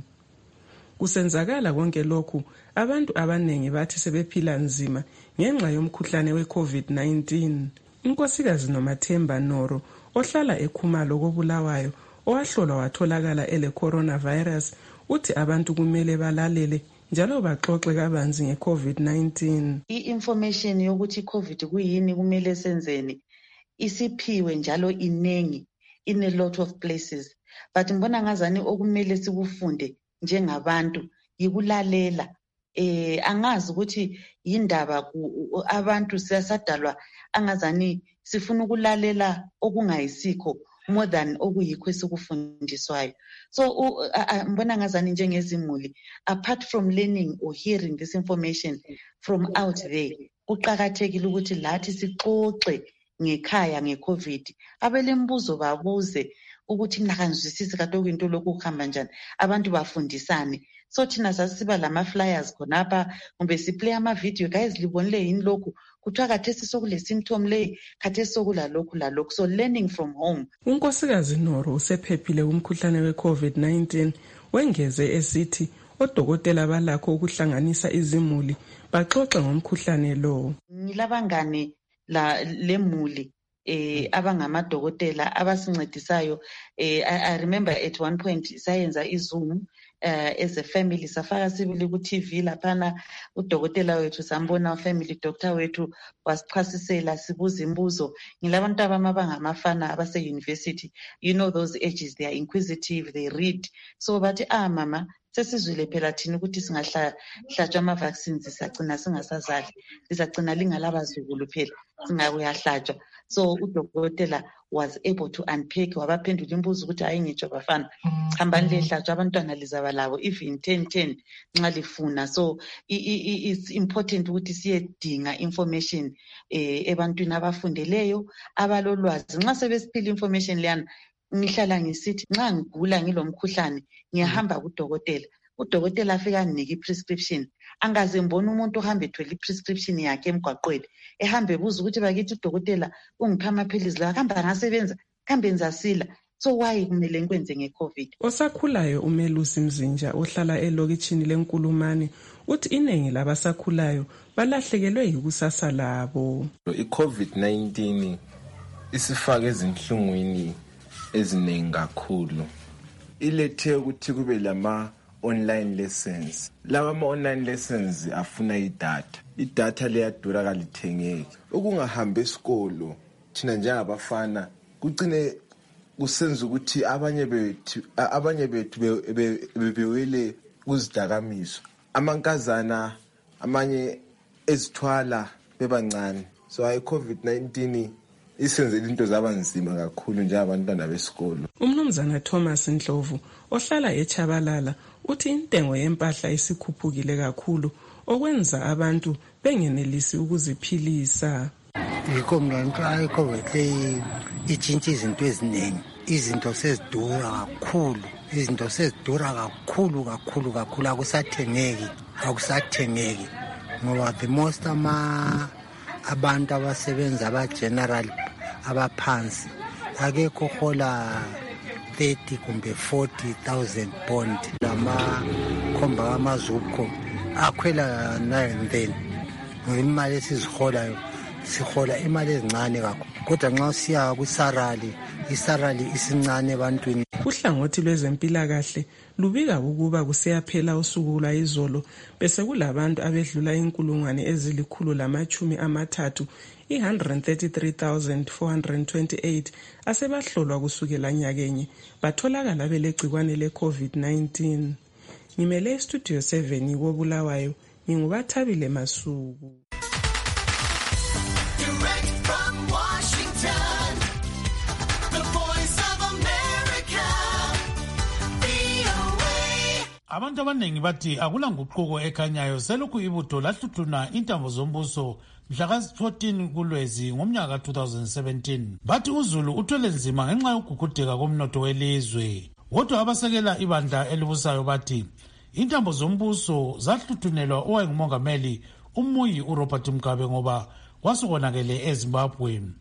Kusenzakala konke lokhu, abantu abanengi bathi sebephila nzima ngenxa yomkhuhlane we-COVID nineteen. Inkosikazi Nomathemba Noro, ohlala eKhumalo koBulawayo, owahlolwa watholakala ele coronavirus, uthi abantu kumele balalele njalo baxoxe kabanzi nge-COVID nineteen. I-information yokuthi i-COVID kuyini kumele senzeni isiphiwe njalo inengi in a lot of places, but ngibona ngazani okumele sikufunde njengabantu yikulalela. Eh angazi ukuthi yindaba abantu siyasadalwa angazani sifuna ukulalela okungayisikho more than okuyikho esikufundiswayo. So ngibona ngazani njengezimuli, apart from learning or hearing this information from out there, kuqakathekile ukuthi lathi sixoxe ngekhaya ngeCovid, abelembuzo babuze ukuthi mina kanzwisisi kade okuyinto lokhu kuhamba njani, abantu bafundisane. So thina sasiba lama flyers khonapha kumbe siplay ama video, guys libonile yini lokhu, kuthiwa khathesi sokule symptom le, khathesi sokula lokhu la lokhu. So learning from home. Unkosikazi Noro usephephile umkhuhlane we-COVID nineteen, wengeze esithi odokotela balakho ukuhlanganisa izimuli baxoxe ngomkhuhlane lo. Ngilabangane la lemuli eh abangamadokotela abasincedisayo. eh I, I remember at one point sayenza iZoom uh, as a family, safaka sibili ku T V laphana, udokotela wethu sambona, family doctor wethu wasichasisela, sibuza imbuzo. Ngilabantu abamabangafana abase university, you know those ages, they are inquisitive, they read. So bathi ah mama sesizwile phela thina ukuthi singahlatshwa ama vaccines sisagcina singasazali, sisagcina lingalabazukulu phela singakuyahlatshwa. So udokotela was able to unpack, wabaphendula imbuzo ukuthi hayi ngitsho bafana hambani lehlatshwa abantwana lizaba labo even ten ten nxa lifuna. So it's important ukuthi siyedinga information eh ebantwini abafundeleyo abalolwazi. Nxa sebesiphila information leyana, ngihlala ngisithi nxa ngigula ngilomkhuhlane ngiyahamba kudokotela, udokotela afika anike i-prescription. Angaze mbona umuntu ohambe ethwele i-prescription yakhe emgwaqweni ehambe buza ukuthi bakithi udokotela ungipha amaphilisi la hamba ngasebenza kambe nzasila. So why kumele ngikwenze ngeCovid? Osakhulayo uMelusi Mzinja ohlala elokitshini leNkulumane uthi iningi labasakhulayo balahlekelwe yikusasa labo. I-COVID nineteen isifake ezinhlungwini eziningi kakhulu. Ilethe ukuthi kube lama online lessons. Lawa ama online lessons afuna idatha. Idatha liyadura kalithengeki. Ukungahambe esikolo thina njengabafana kucine kusenza ukuthi abanye bethu abanye bethu bebewele kuzidakamizwa. Amankazana amanye ezithwala bebancane. So i-COVID nineteen isenzele into zabanzima kakhulu njengabantwana besikolo. Umnumzana Thomas Ndlovu ohlala eChabalala uthi intengo yempahla isikhuphukile kakhulu okwenza abantu bengenelisi ukuziphilisa. Yikho mntwana i-COVID le itshintsha izinto eziningi, izinto sezidura kakhulu, izinto sezidura kakhulu kakhulu kakhulu, akusathengeki akusathengeki ngoba the most ama abantu abasebenza aba-general abaphansi akekho hola thirty kumbe forty thousand bond. Lamakhomba amazukho akhwela nine then imali esiziholayo sihola imali ezincane kakhulu, kodwa nxa siya kusarali isarali isincane ebantwini. Uhlangothi lwezempilakahle lubika ukuba kusiyaphela usuku lwayizolo bese kulabantu abedlula inkulungwane ezilikhulu lamachumi amathathu one hundred thirty-three thousand four hundred twenty-eight asebahlolwa kusukela nyakenye batholakala belegcikwane le-COVID nineteen. Ngimele Studio seven koBulawayo, ngingubathabile Masuku. Abantu abaningi bathi akula nguquko ekhanyayo selokhu ibutho lahluthuna intambo zombuso mhla fourteen kuLwezi ngomnyaka two thousand seventeen. Bathi uZulu uthwele nzima ngenxa yokugugudeka komnotho welizwe. Kodwa abasekela ibandla elibusayo bathi intambo zombuso zahluthunelwa owayengumongameli uMuyi uRobert Mugabe ngoba kwasukonakele eZimbabwe.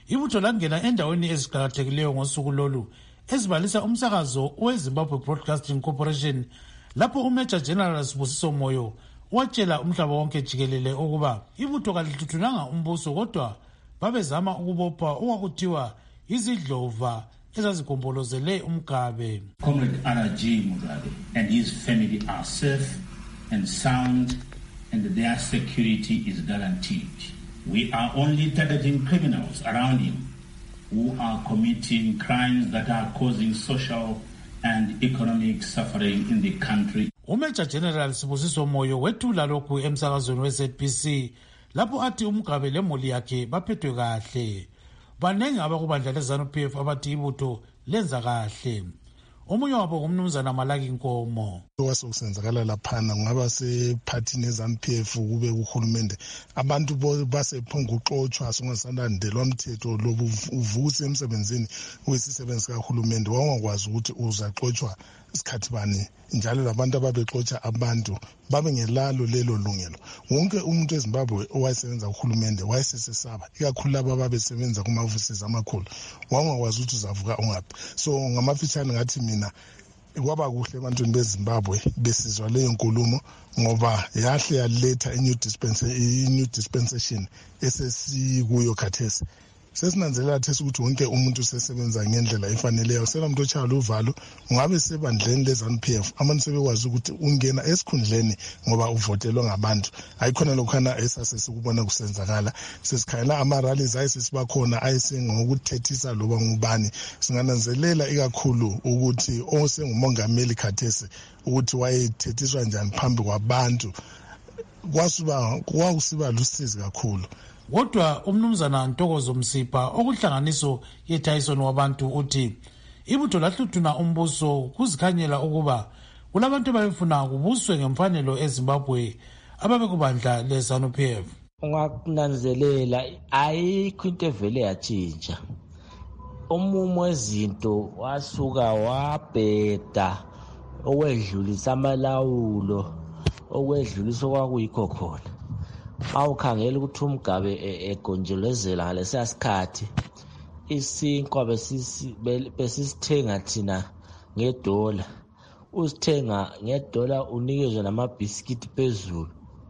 Ibutho langena endaweni eziqakathekileyo ngosuku lolu ezibalisa umsakazo weZimbabwe Broadcasting Corporation lapho uMajor General Sibusiso Moyo watshela umhlaba wonke jikelele ukuba ibutho kalithuthunanga umbuso kodwa babezama ukubopha okwakuthiwa izidlova ezazigombolozele umgabe. Comrade R J Mugabe and his family are safe and sound and their security is guaranteed. We are only targeting criminals around him who are committing crimes that are causing social and economic suffering in the country. uMajor General Sibusiso Moyo wethula lokhu emsakazweni we-Z B C lapho athi umgabe lemuli yakhe baphethwe kahle. Baningi abakubandla leZANU P F abathi ibutho lenza kahle. Omunye wabo ngumnumzana Malaki Nkomo. Okwasenzakala laphana ngaba sephathini eZANU P F kube kuhulumende abantu basephonga uxotshwa songasandandelwa umthetho lobu uvuse emsebenzini wesisebenzi kahulumende wangakwazi ukuthi uzaxotshwa isikhathi bani njalo labantu ababexotsha abantu babe ngelalo lelo lungelo. Wonke umuntu eZimbabwe owayesebenza kuhulumende wayesesesaba ikakhulu laba ababesebenza kuma-offices amakhulu wangakwazi ukuthi uzavuka ungaphi. So ngamafitshane ngathi mina kwaba kuhle ebantwini beZimbabwe besizwa leyo nkulumo ngoba yahle yaletha i-new dispensation i-new dispensation esesikuyo khathesi. Sesinanzelela thesi ukuthi wonke umuntu usesebenza ngendlela efaneleyo. Sela umuntu ochayela uvalo ungabe sebandleni leZANU P F abantu sebekwazi ukuthi ungena esikhundleni ngoba uvotelwe ngabantu. Ayikhona lokhana esase sikubona kusenzakala. Sesikhayela ama-rallies ayesesibakhona ayesengokuthethisa loba ngubani. Singananzelela ikakhulu ukuthi osengumongameli khathesi ukuthi wayethethiswa njani phambi kwabantu. Kwasuba kwausiba lusizi kakhulu. Kodwa umnumzana Ntokozo Msipha okuhlanganiso yeTyson wabantu uthi ibutho lahluthuna umbuso kuzikhanyela ukuba kulabantu abafuna kubuswe ngemfanelo eZimbabwe ababekubandla leZANU P F. Ungakunanzelela ayikho into evele yatshintsha. Umumo wezinto wasuka wabheda okwedlulisa amalawulo okwedlulisa okwakuyikho khona. Awukhangela ukuthi umgabe egonjelezela ngalesiya sikhathi isinkwa besisithenga thina ngedola. Usithenga ngedola unikezwe namabhiskiti phezulu.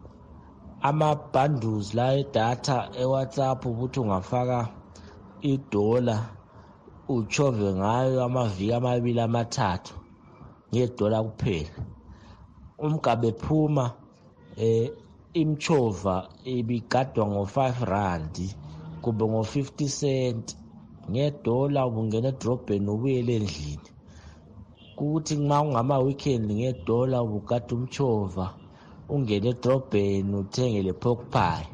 Ama-bundles la edatha eWhatsApp ukuthi ungafaka idola uchove ngayo amaviki amabili amathathu ngedola kuphela. Umgabe phuma eh imchova ibigadwa ngo-five rand kube ngo-fifty cent ngedola ubungena edrobheni ubuyele endlini. Kuthi nxa ungama-weekend ngedola ubugada umchova ungene edrobheni uthenge le pork pie.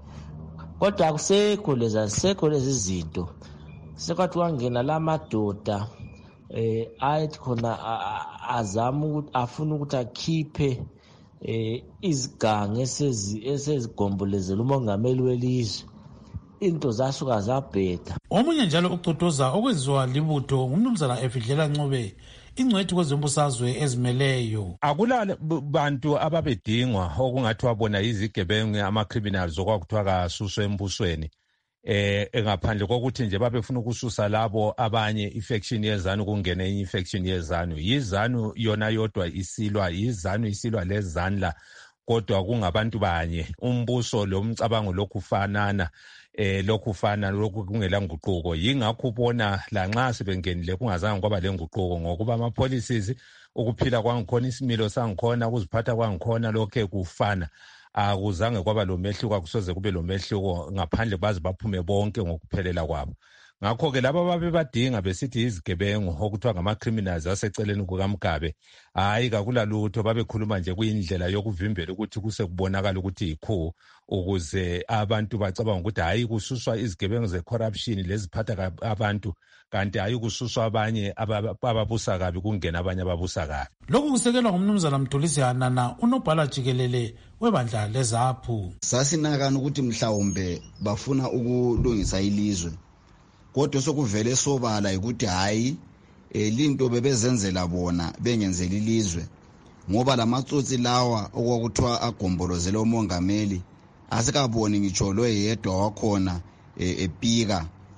Kodwa akusekho lezi azisekho lezi zinto. Sekwathi wangena la madoda eh ayithi khona azama ukuthi afuna ukuthi akhiphe eh izigange esezigombolezela umongameli welizwe. Into zasuka zabheda. Omunye njalo ucotoza okwenziwa libutho ngumnumzana Efidlela Ncube ingcwethi kwezombusazwe ezimeleyo. Akula bantu ababedingwa okungathiwa bona izigebengu ama-criminals okwakuthiwa kasuswe embusweni eh engaphandle kokuthi nje babefuna ukususa labo abanye infection yezanu kungena enye infection yezanu. Yizanu yona yodwa isilwa yizanu isilwa lezanla kodwa kungabantu banye. Umbuso lo mcabango lokufanana eh lokufana lokhu kungela nguquko. Yingakho ubona la nxa sebengenile kungazange kwaba lenguquko ngokuba ama policies ukuphila kwangikhona isimilo sangikhona ukuziphatha kwangikhona lokho kufana. Akuzange kwaba lo mehluko akusoze kube lo mehluko ngaphandle bazi baphume bonke ngokuphelela kwabo. Ngakho ke laba babe badinga besithi izigebengu okuthiwa ngama-criminals aseceleni kukaMgabe hayi kakula lutho babekhuluma nje kuyindlela yokuvimbela ukuthi kuse kubonakala ukuthi yikho ukuze abantu bacabanga ukuthi hayi kususwa izigebengu ze-corruption leziphatha abantu kanti hayi kususwa abanye ababusa kabi kungena abanye ababusa kabi. Lokhu kusekelwa ngumnumzana Mdulisi Hanana unobhala jikelele webandla leZAPHU. Sasinakana ukuthi mhlawumbe bafuna ukulungisa ilizwe kodwa sokuvele sobala ukuthi hayi elinto bebezenzela bona bengenzela ilizwe ngoba lamatsotsi lawa okwakuthiwa agombolozela umongameli asikaboni ngitsho lo yedwa wakhona epika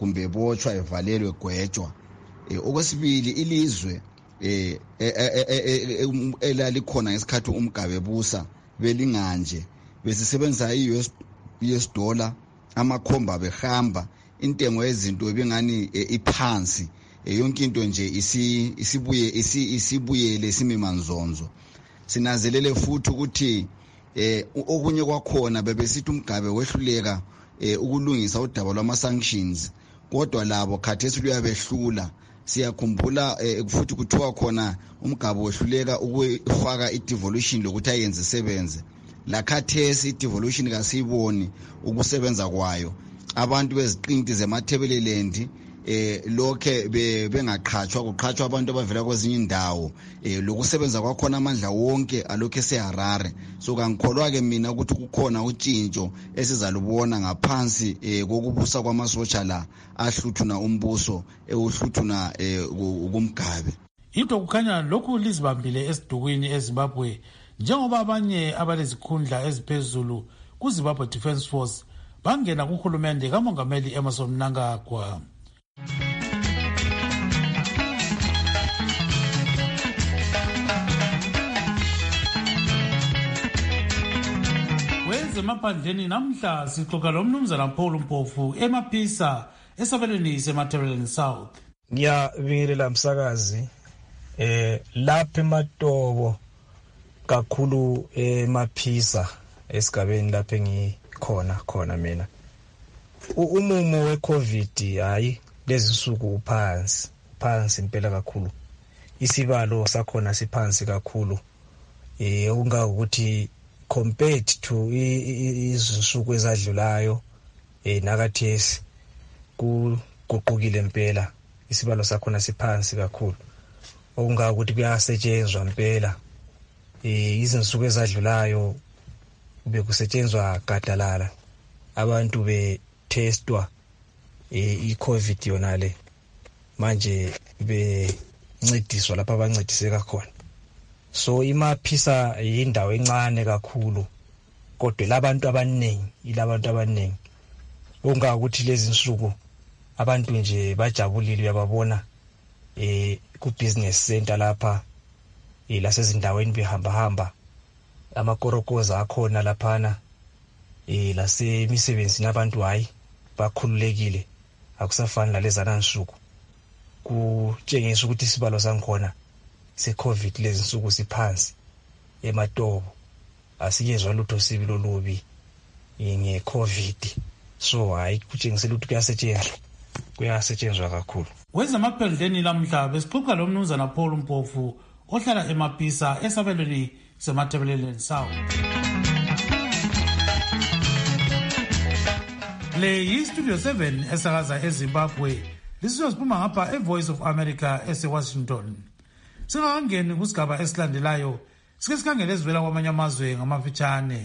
kumbe botshwa evalelwe egwetshwa. Okwesibili ilizwe eh elalikhona ngesikhathi uMgabe busa belinganje besisebenza i-U S dollar amakhomba behamba intengo yezinto ebengani iphansi yonke into nje isibuye isibuyele isimimanzonzo. Sinazelele futhi ukuthi eh okunye kwakhona bebesithi uMgabe wehluleka ukulungisa udaba lwama sanctions kodwa labo khathesi luyabehlula. Siyakhumbula futhi kuthiwa khona uMgabe wehluleka ukufaka i-devolution lokuthi ayenze isebenze. La khathesi i-devolution kasiyiboni ukusebenza kwayo. Abantu beziqinti zemathebeleland eh lokhe bengaqhatshwa kuqhatshwa abantu abavela kwezinye indawo eh lokusebenza kwakhona amandla wonke alokhe seHarare. So kangikholwa ke mina ukuthi kukhona utshintsho esizalubona ngaphansi eh kokubusa kwamasotsha la ahluthuna umbuso ehluthuna eh uMgabe. Into kukhanya lokhu lizibambile esidukwini eZimbabwe njengoba abanye abalezikhundla eziphezulu kuZimbabwe Defence Force bangena kuhulumende kaMongameli Emmerson Mnangagwa. Wezemaphandleni namhla sixoxa lomnumzana Paul Mpofu eMaphisa esabelweni seMatabeleland South. Ngiyabingelela msakazi eh lapha eMatobo kakhulu eMaphisa esigabeni lapha engikhona khona mina. Umumo weCovid hayi lezi nsuku phansi phansi impela kakhulu. Isibalo sakhona siphansi kakhulu. Eh unga ukuthi compared to izinsuku ezadlulayo eh nakathesi kuguqukile impela. Isibalo sakhona siphansi kakhulu. Okunga ukuthi kuyasetshenzwa impela. Eh izinsuku ezadlulayo bekusetshenzwa gadalala. Abantu be testwa i-COVID yonale manje bencediswa lapha abancediseka khona. So iMaphisa yindawo encane kakhulu kodwa labantu abaningi ilabantu abaningi. Unga ukuthi lezi nsuku abantu nje bajabulile uyababona eh ku business center lapha ilasezindaweni behamba hamba amakorokoza akhona laphana eh lasemisebenzi nabantu hayi bakhululekile akusafani nalezana nsuku. Kutshengisa ukuthi isibalo sankhona seCovid lezi nsuku siphansi eMatobo asiyezwa lutho sibi lolubi ngeCovid. So hayi kutshengisela ukuthi kuyasetshenzwa kuyasetshenzwa kakhulu. Wezemaphandleni lamhla besixoxa lomnumzana Paul Mpofu ohlala eMaphisa esabelweni seMatabeleland South. Le yi-Studio seven esakaza eZimbabwe. Lisizosiphuma ngapha eVoice of America eseWashington. Singakangeni kusigaba esilandelayo, sike sikhangele ezivela kwamanye amazwe ngamafitshane.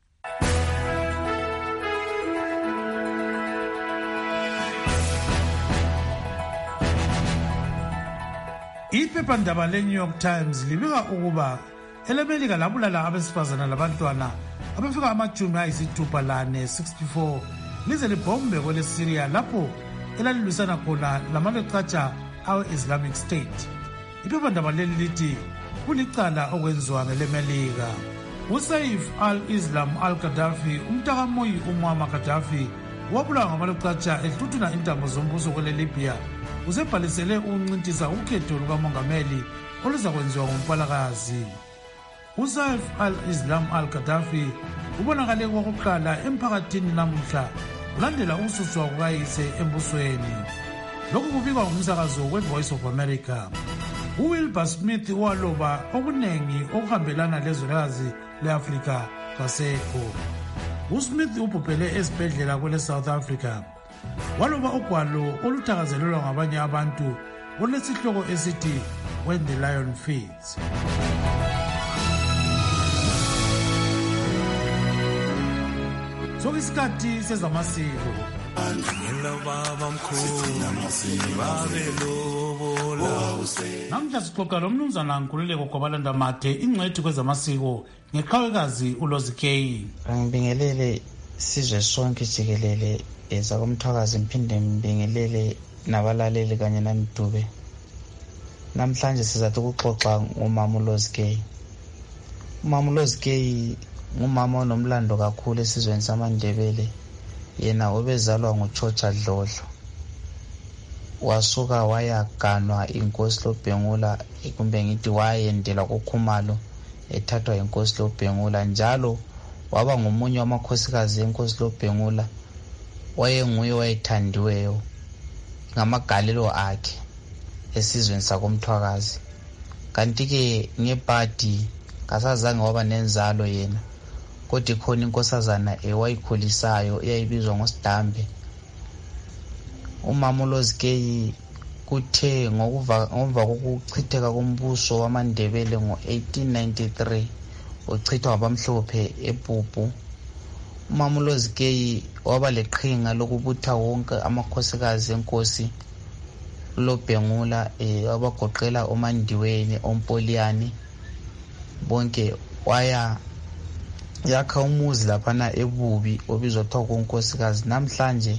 Iphephandaba le-New York Times libika ukuba elemelika labulala abesifazana labantwana abafika amajumi ayisithupha lane sixty-four lize libhombe kwele Syria lapho elalilwisana khona lamaleqhatsha awe-Islamic State. Iphephandaba leli lithi kulicala okwenziwa ngelemelika. uSaif al-Islam al-Gaddafi umntakamoyi uMuammar Gaddafi wabulawa ngamaleqhatsha ehluthuna intambo zombuso kwele Libya uzebhalisele ukuncintisa ukhetho lukamongameli oluza kwenziwa ngoMpalakazi. uSaif al-Islam al-Gaddafi ubonakale kokuqala emphakathini namuhla ulandela ukususwa kukayise embusweni. Lokhu kubikwa ngumsakazo weVoice of America. uWilbur Smith waloba okuningi okuhambelana lezwekazi le-Afrika kasekho. uSmith ubhubhele esibhedlela kwele South Africa. Waloba ugwalo oluthakazelelwa ngabanye abantu olesihloko esithi When the Lion Feeds. So isikhathi sezamasiko. Namhla sixoxa lomnumzana Nkululeko Gwabalanda Mathe ingcwethi kwezamasiko ngeqhawekazi uLozikeyi. Angibingelele sizwe sonke jikelele esakomthwakazi mphinde mbingelele nabalaleli kanye nanidube. Namhlanje sizathi ukuxoxa ngomama uLozgay. Umama uLozgay ngumama onomlando kakhulu esizweni samaNdebele. Yena obezalwa nguChocha Dlodlo. Wasuka wayaganwa inkosi loBhengula kumbe ngithi wayendela kuKhumalo ethathwa inkosi loBhengula, njalo waba ngomunye wamakhosikazi enkosi loBhengula wayenguye wayethandiweyo ngamagalelo akhe esizweni sakomthwakazi. Kanti ke ngebhadi kasazange waba nenzalo yena, kodwa khona inkosazana ewayikhulisayo eyayibizwa ngoSidambe. Umama uLozgay kuthe ngokuva ngomva kokuchitheka kombuso wamaNdebele ngo-eighteen ninety-three uchithwa abamhlophe ePupu, umama uLozgay waba leqhinga lokubutha wonke amakhosikazi enkosi loBhengula eh abagoqela uMandiweni, oMpoliyani, bonke waya yakha umuzi laphana eBubi obizwa kuthiwa kunkosikazi. Namhlanje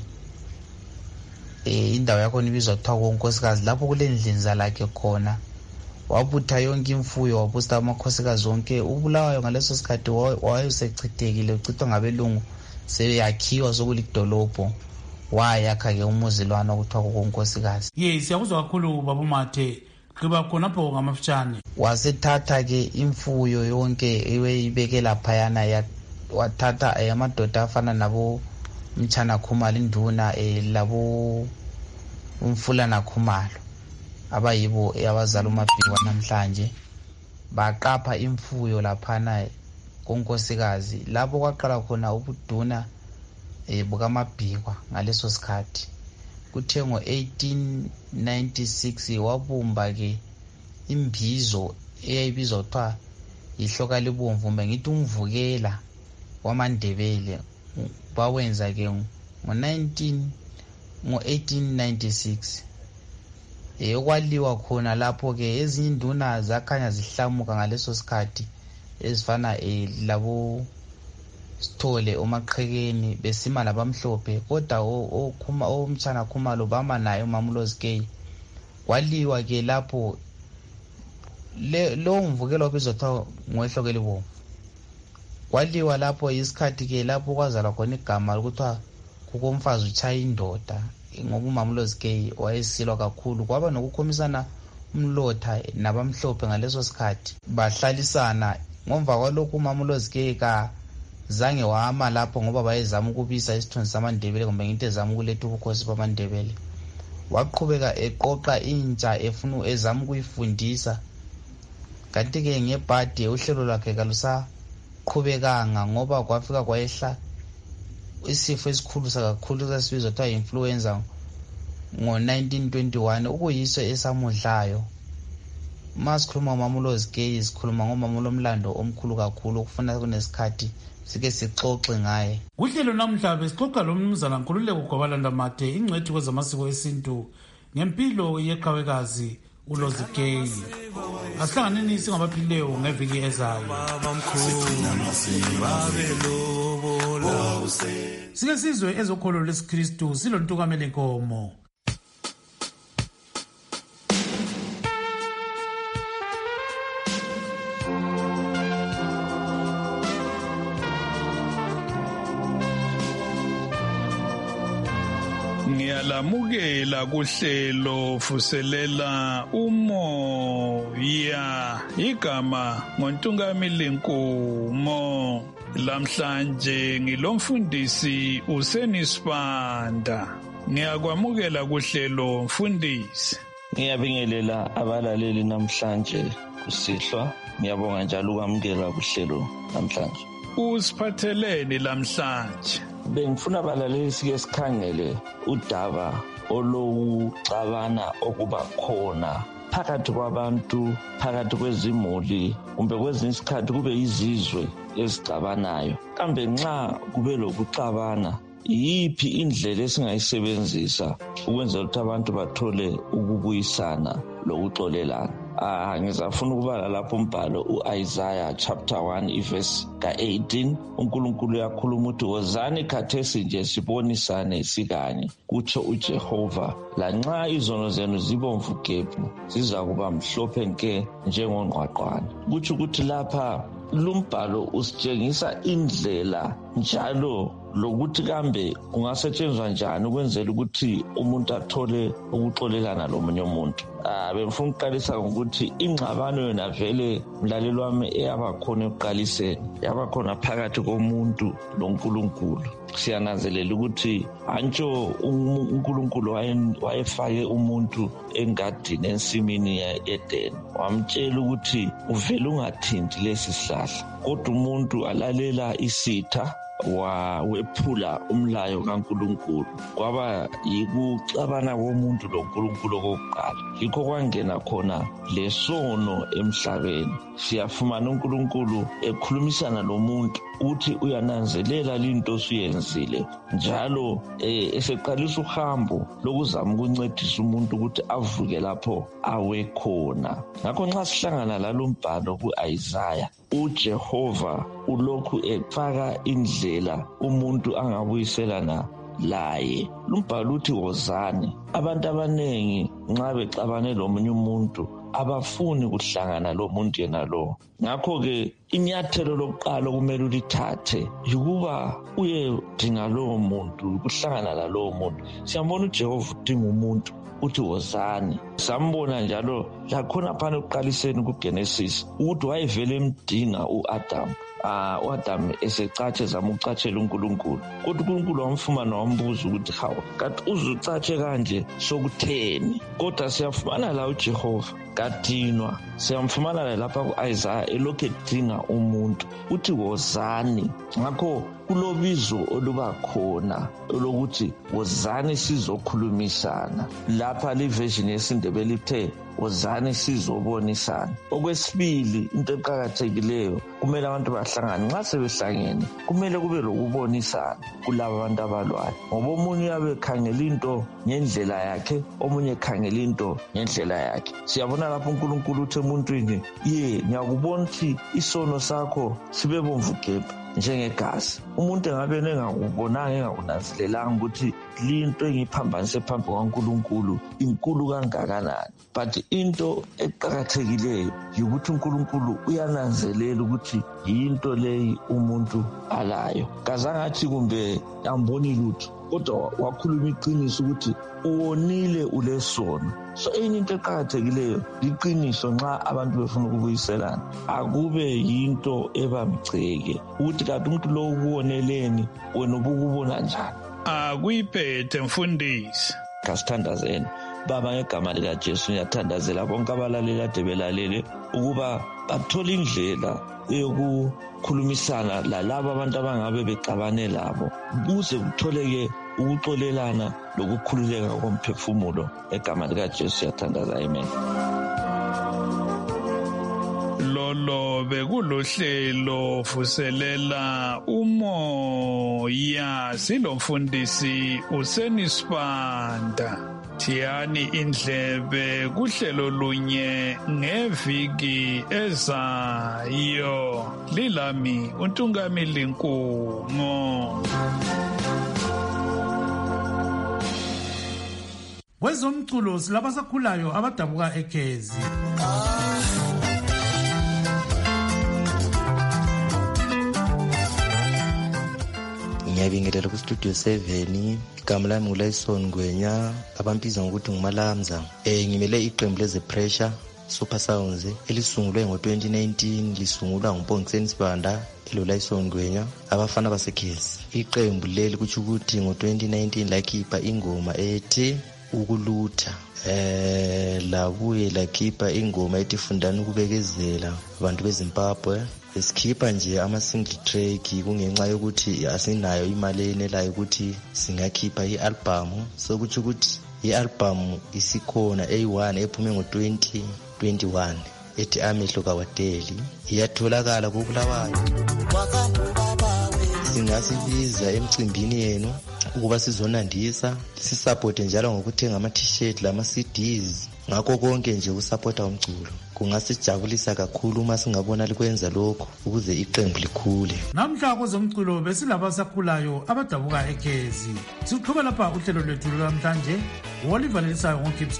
eh indawo yakho ibizwa kuthiwa kunkosikazi, lapho kulendlinza lakhe khona. Wabutha yonke imfuyo, wabusta amakhosikazi wonke. Ubulawayo ngaleso sikhathi wayesechithekile, uchithwa ngabelungu, sebeyakhiwa sokulidolobho. Wayakha ke umuzilwana okuthiwa kunkosikazi. Yes, siyakuzwa kakhulu baba Mathe. Kuba khonapho ngamafutshane wasethatha ke imfuyo yonke eyibeke laphayana ya wathatha amadoda afana nabo Mchana Khumalo induna eh labo umfulana Khumalo abayibo abazala uMabhikwa namhlanje, baqapha imfuyo laphana konkosikazi lapho kwaqala khona ubuduna eh bukaMabhikwa. Ngaleso sikhathi kuthe ngo-eighteen ninety-six wabumba ke imbizo eyayibizwa kuthiwa yihloka libomvu, ngithi umvukela wamaNdebele. Bawenza ke ngo-nineteen ngo-eighteen ninety-six ekwaliwa khona lapho ke ezinye induna zakhanya zihlamuka ngaleso sikhathi ezifana eh labo Sithole uMaqhekeni besima labamhlophe, kodwa okhuma omtshana Khumalo bama naye umama uLozgay. Kwaliwa ke lapho le lo mvukelo obizwa kuthiwa ngwehloka libomvu. Kwaliwa lapho isikhathi ke lapho kwazala khona igama lokuthiwa kukomfazi uchaya indoda, ngoba umama uLozgay wayesilwa kakhulu. Kwaba nokukhomisana umlotha nabamhlophe ngaleso sikhathi, bahlalisana. Ngomva kwalokho umama uLozgay ka zange wahamba lapho ngoba bayezama ukubisa isithunzi samaNdebele kumbe ngithi ezama ukuletha ubukhosi bamaNdebele. Waqhubeka eqoqa intsha efuna ezama ukuyifundisa. Kanti ke ngebhadi uhlelo lwakhe kalusa qhubekanga ngoba kwafika kwayehla isifo esikhulu kakhulu sasibizwa kuthiwa influenza ngo-nineteen twenty-one, ukuyiso esamudlayo. Masikhuluma ngomama uLozgay sikhuluma ngomama lomlando omkhulu kakhulu ukufuna kunesikhathi sike sixoxe ngaye. Kuhlelo namhla besixoxa lo mnumzana Nkululeko Gwabalanda Mathe, ingcwethi kwezamasiko esintu, ngempilo yeqhawekazi uLozgay. Asihlanganeni singabaphilileyo ngeviki ezayo. Sike sizwe ezokholo lesiKristu silontukamele nkomo. Ngiyalamukela kuhlelo vuselela umoya, igama ngoNtungamili Nkomo. Lamhlanje ngilomfundisi uSenisibanda. Ngiyakwamukela kuhlelo mfundisi. Ngiyabingelela abalaleli namhlanje kusihlwa. Ngiyabonga njalo ukwamukela kuhlelo namhlanje. Usiphatheleni lamhlanje? Bengifuna abalaleli sike sikhangele udaba olokuxabana okuba khona phakathi kwabantu, phakathi kwezimuli, kumbe kwezinye isikhathi kube izizwe ezixabanayo. Kambe nxa kube lokuxabana yiphi indlela esingayisebenzisa ukwenzela ukuthi abantu bathole ukubuyisana lokuxolelana. Ah, ngizafuna ukubala lapho umbhalo uIsaiah chapter one iverse ka-eighteen. uNkulunkulu uyakhuluma ukuthi wozani khathesi nje sibonisane sikanye, kutsho uJehova, lanxa izono zenu zibomvu gebhu ziza kuba mhlophe nke njengongqwaqwane. Kutsho ukuthi lapha lumbhalo usitshengisa indlela njalo lokuthi kambe kungasetshenzwa njani ukwenzela ukuthi umuntu athole ukuxolelana lomunye umuntu. Ah, bengifuna ukuqalisa ngokuthi ingxabano yona vele mlaleli wami eyaba khona ekuqaliseni yaba khona phakathi komuntu loNkulunkulu. Siyananzelela ukuthi antsho uNkulunkulu wayefake umuntu engadini ensimini yeDeni, wamtshela ukuthi uvele ungathinti lesi sihlahla, kodwa umuntu alalela isitha wawephula umlayo kaNkulunkulu. Kwaba yikuxabana komuntu loNkulunkulu okokuqala, yikho kwangena khona lesono emhlabeni. Siyafumana uNkulunkulu ekhulumisana lomuntu ukuthi uyananzelela linto osuyenzile, njalo eh, eseqalisa uhambo lokuzama ukuncedisa umuntu ukuthi avuke lapho awe khona. Ngakho nxa sihlangana lalombhalo kuIsaiah, uJehova ulokhu efaka indlela umuntu angabuyiselana laye. Lumbhalo uthi wozani. Abantu abanengi nxa bexabane lomunye umuntu abafuni kuhlangana lo muntu yena lo. Ngakho-ke inyathelo lokuqala kumele ulithathe yikuba uyedinga lowo muntu, ukuhlangana lalowo muntu. Siyambona uJehova udinga umuntu, uthi wozani. Sambona njalo lakhona phana ekuqaliseni kuGenesis ukuthi wayevele emdinga u-Adam. Ah, uAdam esecatshe zama ukucatshela uNkulunkulu, kodwa uNkulunkulu wamfumana wambuza ukuthi hawu, kanti uzucatshe kanje sokutheni? Kodwa siyafumana la uJehova kadinwa, siyamfumana lapha kuIsaiah elokhu edinga umuntu, uthi wozani. Ngakho kulobizo oluba khona olokuthi wozani sizokhulumisana. Lapha liversion yesiNdebele ithe wozani sizobonisana. Okwesibili, into eqhakathekileyo, kumele abantu bahlangane. Nxa sebehlangene kumele kube lokubonisana kulabo abantu abalwayo, ngoba omunye uyabe ekhangela into ngendlela yakhe, omunye ekhangela into ngendlela yakhe. Siyabona lapho uNkulunkulu uthi emuntwini, ye ngiyakubona ukuthi isono sakho sibe bomvu gebhu njengegazi. Umuntu engabe engakubonanga engakunanzelelanga ukuthi linto engiphambanise phambi kwaNkulunkulu inkulu kangakanani. But into eqhakathekileyo ukuthi uNkulunkulu uyananzelela ukuthi yinto leyi umuntu alayo. Kazangathi kumbe amboni lutho, kodwa wakhuluma iqiniso ukuthi uwonile ulesono. So enye into eqhakathekileyo liqiniso. Nxa abantu befuna ukubuyiselana akube yinto ebamgceke ukuthi kanti umuntu lo ukuwoneleni wena ubukubona njani. Akuyiphethe mfundisi. Kasithandazeni baba, ngegama likaJesu ngiyathandazela bonke abalaleli ade belalele ukuba bathole indlela yokukhulumisana lalabo abantu abangabe bexabane labo, kuze kutholeke ukuxolelana lokukhululeka komphefumulo. Egama likaJesu siyathandaza, amen. Lolo bekulohlelo vuselela umoya, silomfundisi uSenisibanda. Thiyani indlebe kuhlelo lunye ngeviki ezayo. Lilami uNtungamili Nkumo. Kwezomculo silabasakhulayo abadabuka eKezi. Ngiyabingelela ku studio seven. Igama lami nguLayson Ngwenya, abambiza ngokuthi nguMalamza. Eh ngimele iqembu leze Pressure Super Sounds elisungulwe ngo twenty nineteen, lisungulwa nguMpongiseni Sibanda eloLayson Ngwenya, abafana baseKezi. Iqembu leli kuthi ukuthi ngo twenty nineteen lakhipha ingoma ethi ukulutha. Eh labuye lakhipha ingoma ethi fundani ukubekezela abantu beZimbabwe. Esikhipha nje ama single track kungenxa yokuthi asinayo imali enelayo ukuthi singakhipha i-album. So kuthi ukuthi i-album isikhona A one ephume ngo twenty twenty-one ethi Amehlo kaWadeli, iyatholakala ku Bulawayo. singasibiza emcimbini yenu ukuba sizonandisa, sisupporte njalo ngokuthenga ama-t-shirt lama-C Ds, ngakho konke nje ukusupporta umculo. Kungasijabulisa kakhulu uma singabona likwenza lokho ukuze iqembu likhule. Namhla kwezomculo besilabasakhulayo abadabuka ekhezi. Siqhubeka lapha uhlelo lwethu lwamhlanje. Oliver Lelisayo ngoKips